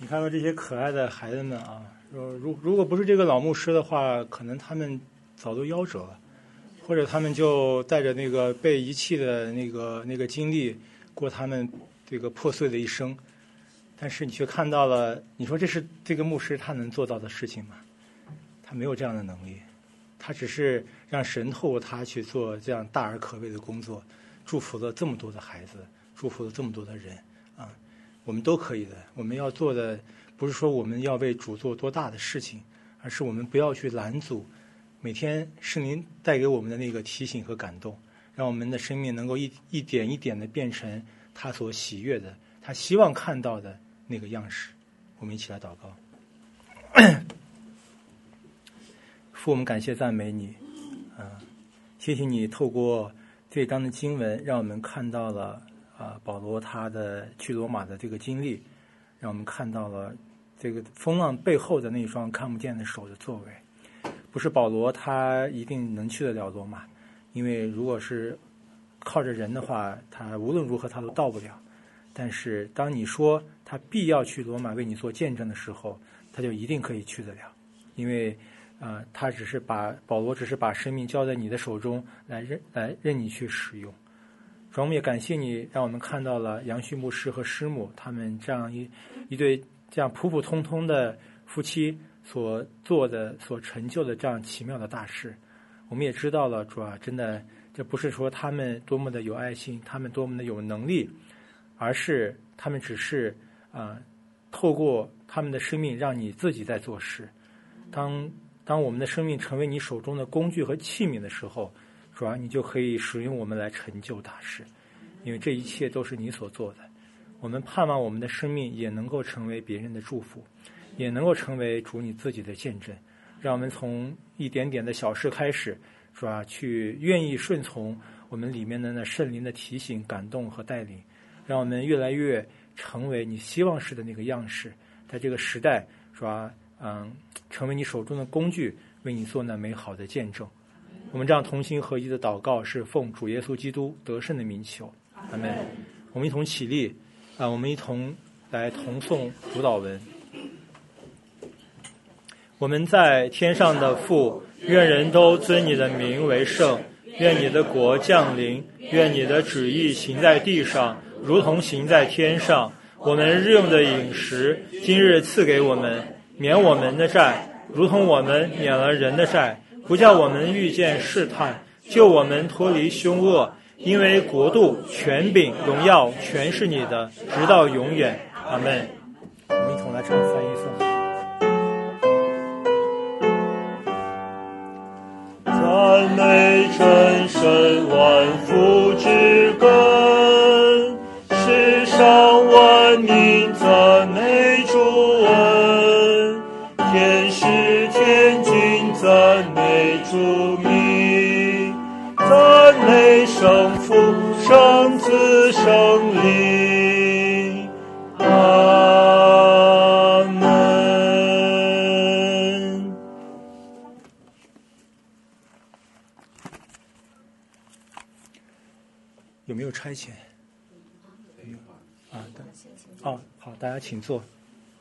看到这些可爱的孩子们啊，如如果不是这个老牧师的话，可能他们早都夭折了，或者他们就带着那个被遗弃的那个那个经历过他们这个破碎的一生。但是你却看到了，你说这是这个牧师他能做到的事情吗？他没有这样的能力，他只是让神透过他去做这样大而可畏的工作，祝福了这么多的孩子，祝福了这么多的人啊。我们都可以的，我们要做的不是说我们要为主做多大的事情，而是我们不要去拦阻每天圣灵带给我们的那个提醒和感动，让我们的生命能够一一点一点的变成他所喜悦的，他希望看到的那个样式。我们一起来祷告。父，我们感谢赞美你啊，谢谢你透过这章的经文让我们看到了啊，保罗他的去罗马的这个经历，让我们看到了这个风浪背后的那双看不见的手的作为。不是保罗他一定能去得了罗马，因为如果是靠着人的话，他无论如何他都到不了。但是当你说他必要去罗马为你做见证的时候，他就一定可以去得了，因为呃，他只是把保罗只是把生命交在你的手中，来任来任你去使用。主，我们也感谢你，让我们看到了杨旭牧师和师母他们这样一一对这样普普通通的夫妻所做的、所成就的这样奇妙的大事。我们也知道了，主啊，真的这不是说他们多么的有爱心，他们多么的有能力，而是他们只是啊、呃，透过他们的生命，让你自己在做事。当当我们的生命成为你手中的工具和器皿的时候，主啊，你就可以使用我们来成就大事，因为这一切都是你所做的。我们盼望我们的生命也能够成为别人的祝福，也能够成为主你自己的见证。让我们从一点点的小事开始，主啊，去愿意顺从我们里面的那圣灵的提醒、感动和带领，让我们越来越成为你希望式的那个样式，在这个时代，主啊，嗯，成为你手中的工具，为你做那美好的见证。我们这样同心合一的祷告，是奉主耶稣基督得胜的名求，阿们。我们一同起立，啊，我们一同来同诵主祷文。我们在天上的父，愿人都尊你的名为圣，愿你的国降临，愿你的旨意行在地上，如同行在天上。我们日用的饮食，今日赐给我们，免我们的债，如同我们免了人的债，不叫我们遇见试探，救我们脱离凶恶。因为国度、权柄、荣耀全是你的，直到永远。阿们。我们一同来唱翻译颂。 赞美真神万福之根，世上万民赞美主恩，天使天君赞美主名，赞美圣父、圣子、圣灵。阿门。 有没有差遣？没有啊，哦，好，大家请坐。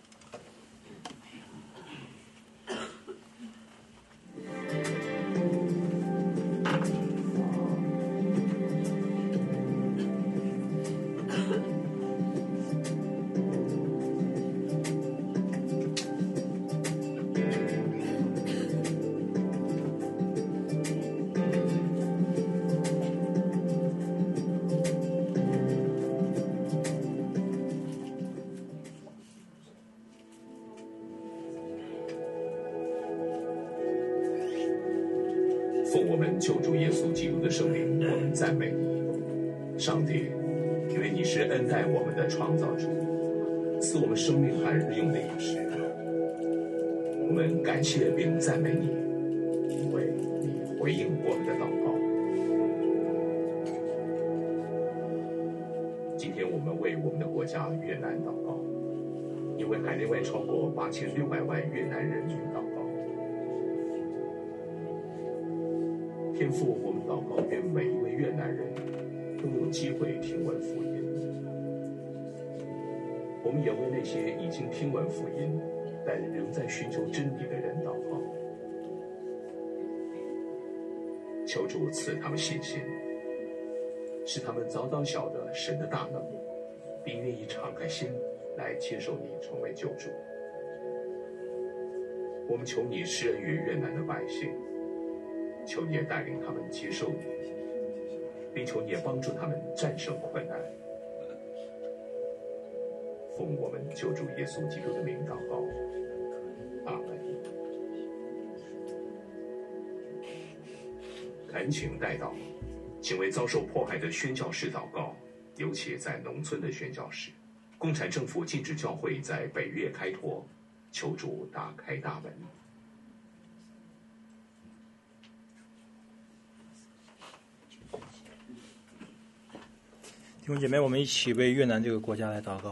奉我们救主耶稣基督的圣灵，我们赞美你，上帝，因为你是恩待我们的创造主，赐我们生命和日用的饮食。我们感谢并赞美你，因为你回应我们的祷告。今天我们为我们的国家越南祷告，因为海内外超过八千六百万越南人民祷告。天父，我们祷告，愿每一位越南人都有机会听闻福音。我我们也为那些已经听闻福音但仍在寻求真理的人祷告，求主赐他们信心，使他们早早晓得神的大能，并愿意敞开心来接受你成为救主。我们求你施恩于越南的百姓，求你也带领他们接受你，并求你也帮助他们战胜困难。奉我们救主耶稣基督的名祷告，阿门。恳请代祷，请为遭受迫害的宣教士祷告，尤其在农村的宣教士。共产政府禁止教会在北越开拓，求主打开大门。 弟兄姐妹，我们一起为越南这个国家来祷告。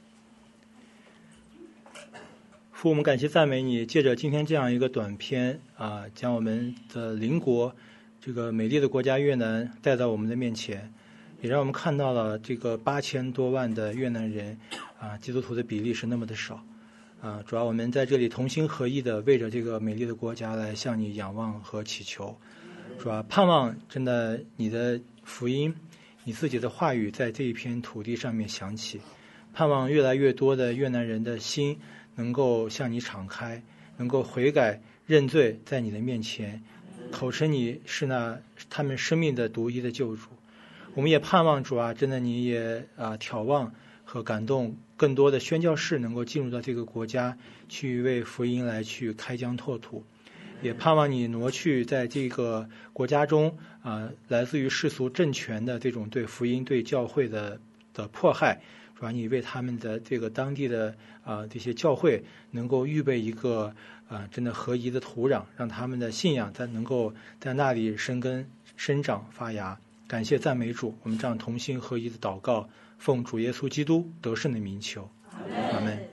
父，我们感谢赞美你，借着今天这样一个短片啊，将我们的邻国这个美丽的国家越南带到我们的面前，也让我们看到了这个八千多万的越南人啊，基督徒的比例是那么的少啊。主要我们在这里同心合意的为着这个美丽的国家来向你仰望和祈求，主要盼望真的你的福音，你自己的话语在这一片土地上面响起，盼望越来越多的越南人的心能够向你敞开，能够悔改认罪，在你的面前口称你是那他们生命的独一的救主。我们也盼望主啊，真的你也啊眺望和感动更多的宣教士能够进入到这个国家，去为福音来去开疆拓土。也盼望你挪去在这个国家中啊，来自于世俗政权的这种对福音对教会的的迫害，主要你为他们的这个当地的啊这些教会能够预备一个啊真的合宜的土壤，让他们的信仰在能够在那里生根生长发芽。感谢赞美主，我们这样同心合一的祷告，奉主耶稣基督得胜的名求，阿门。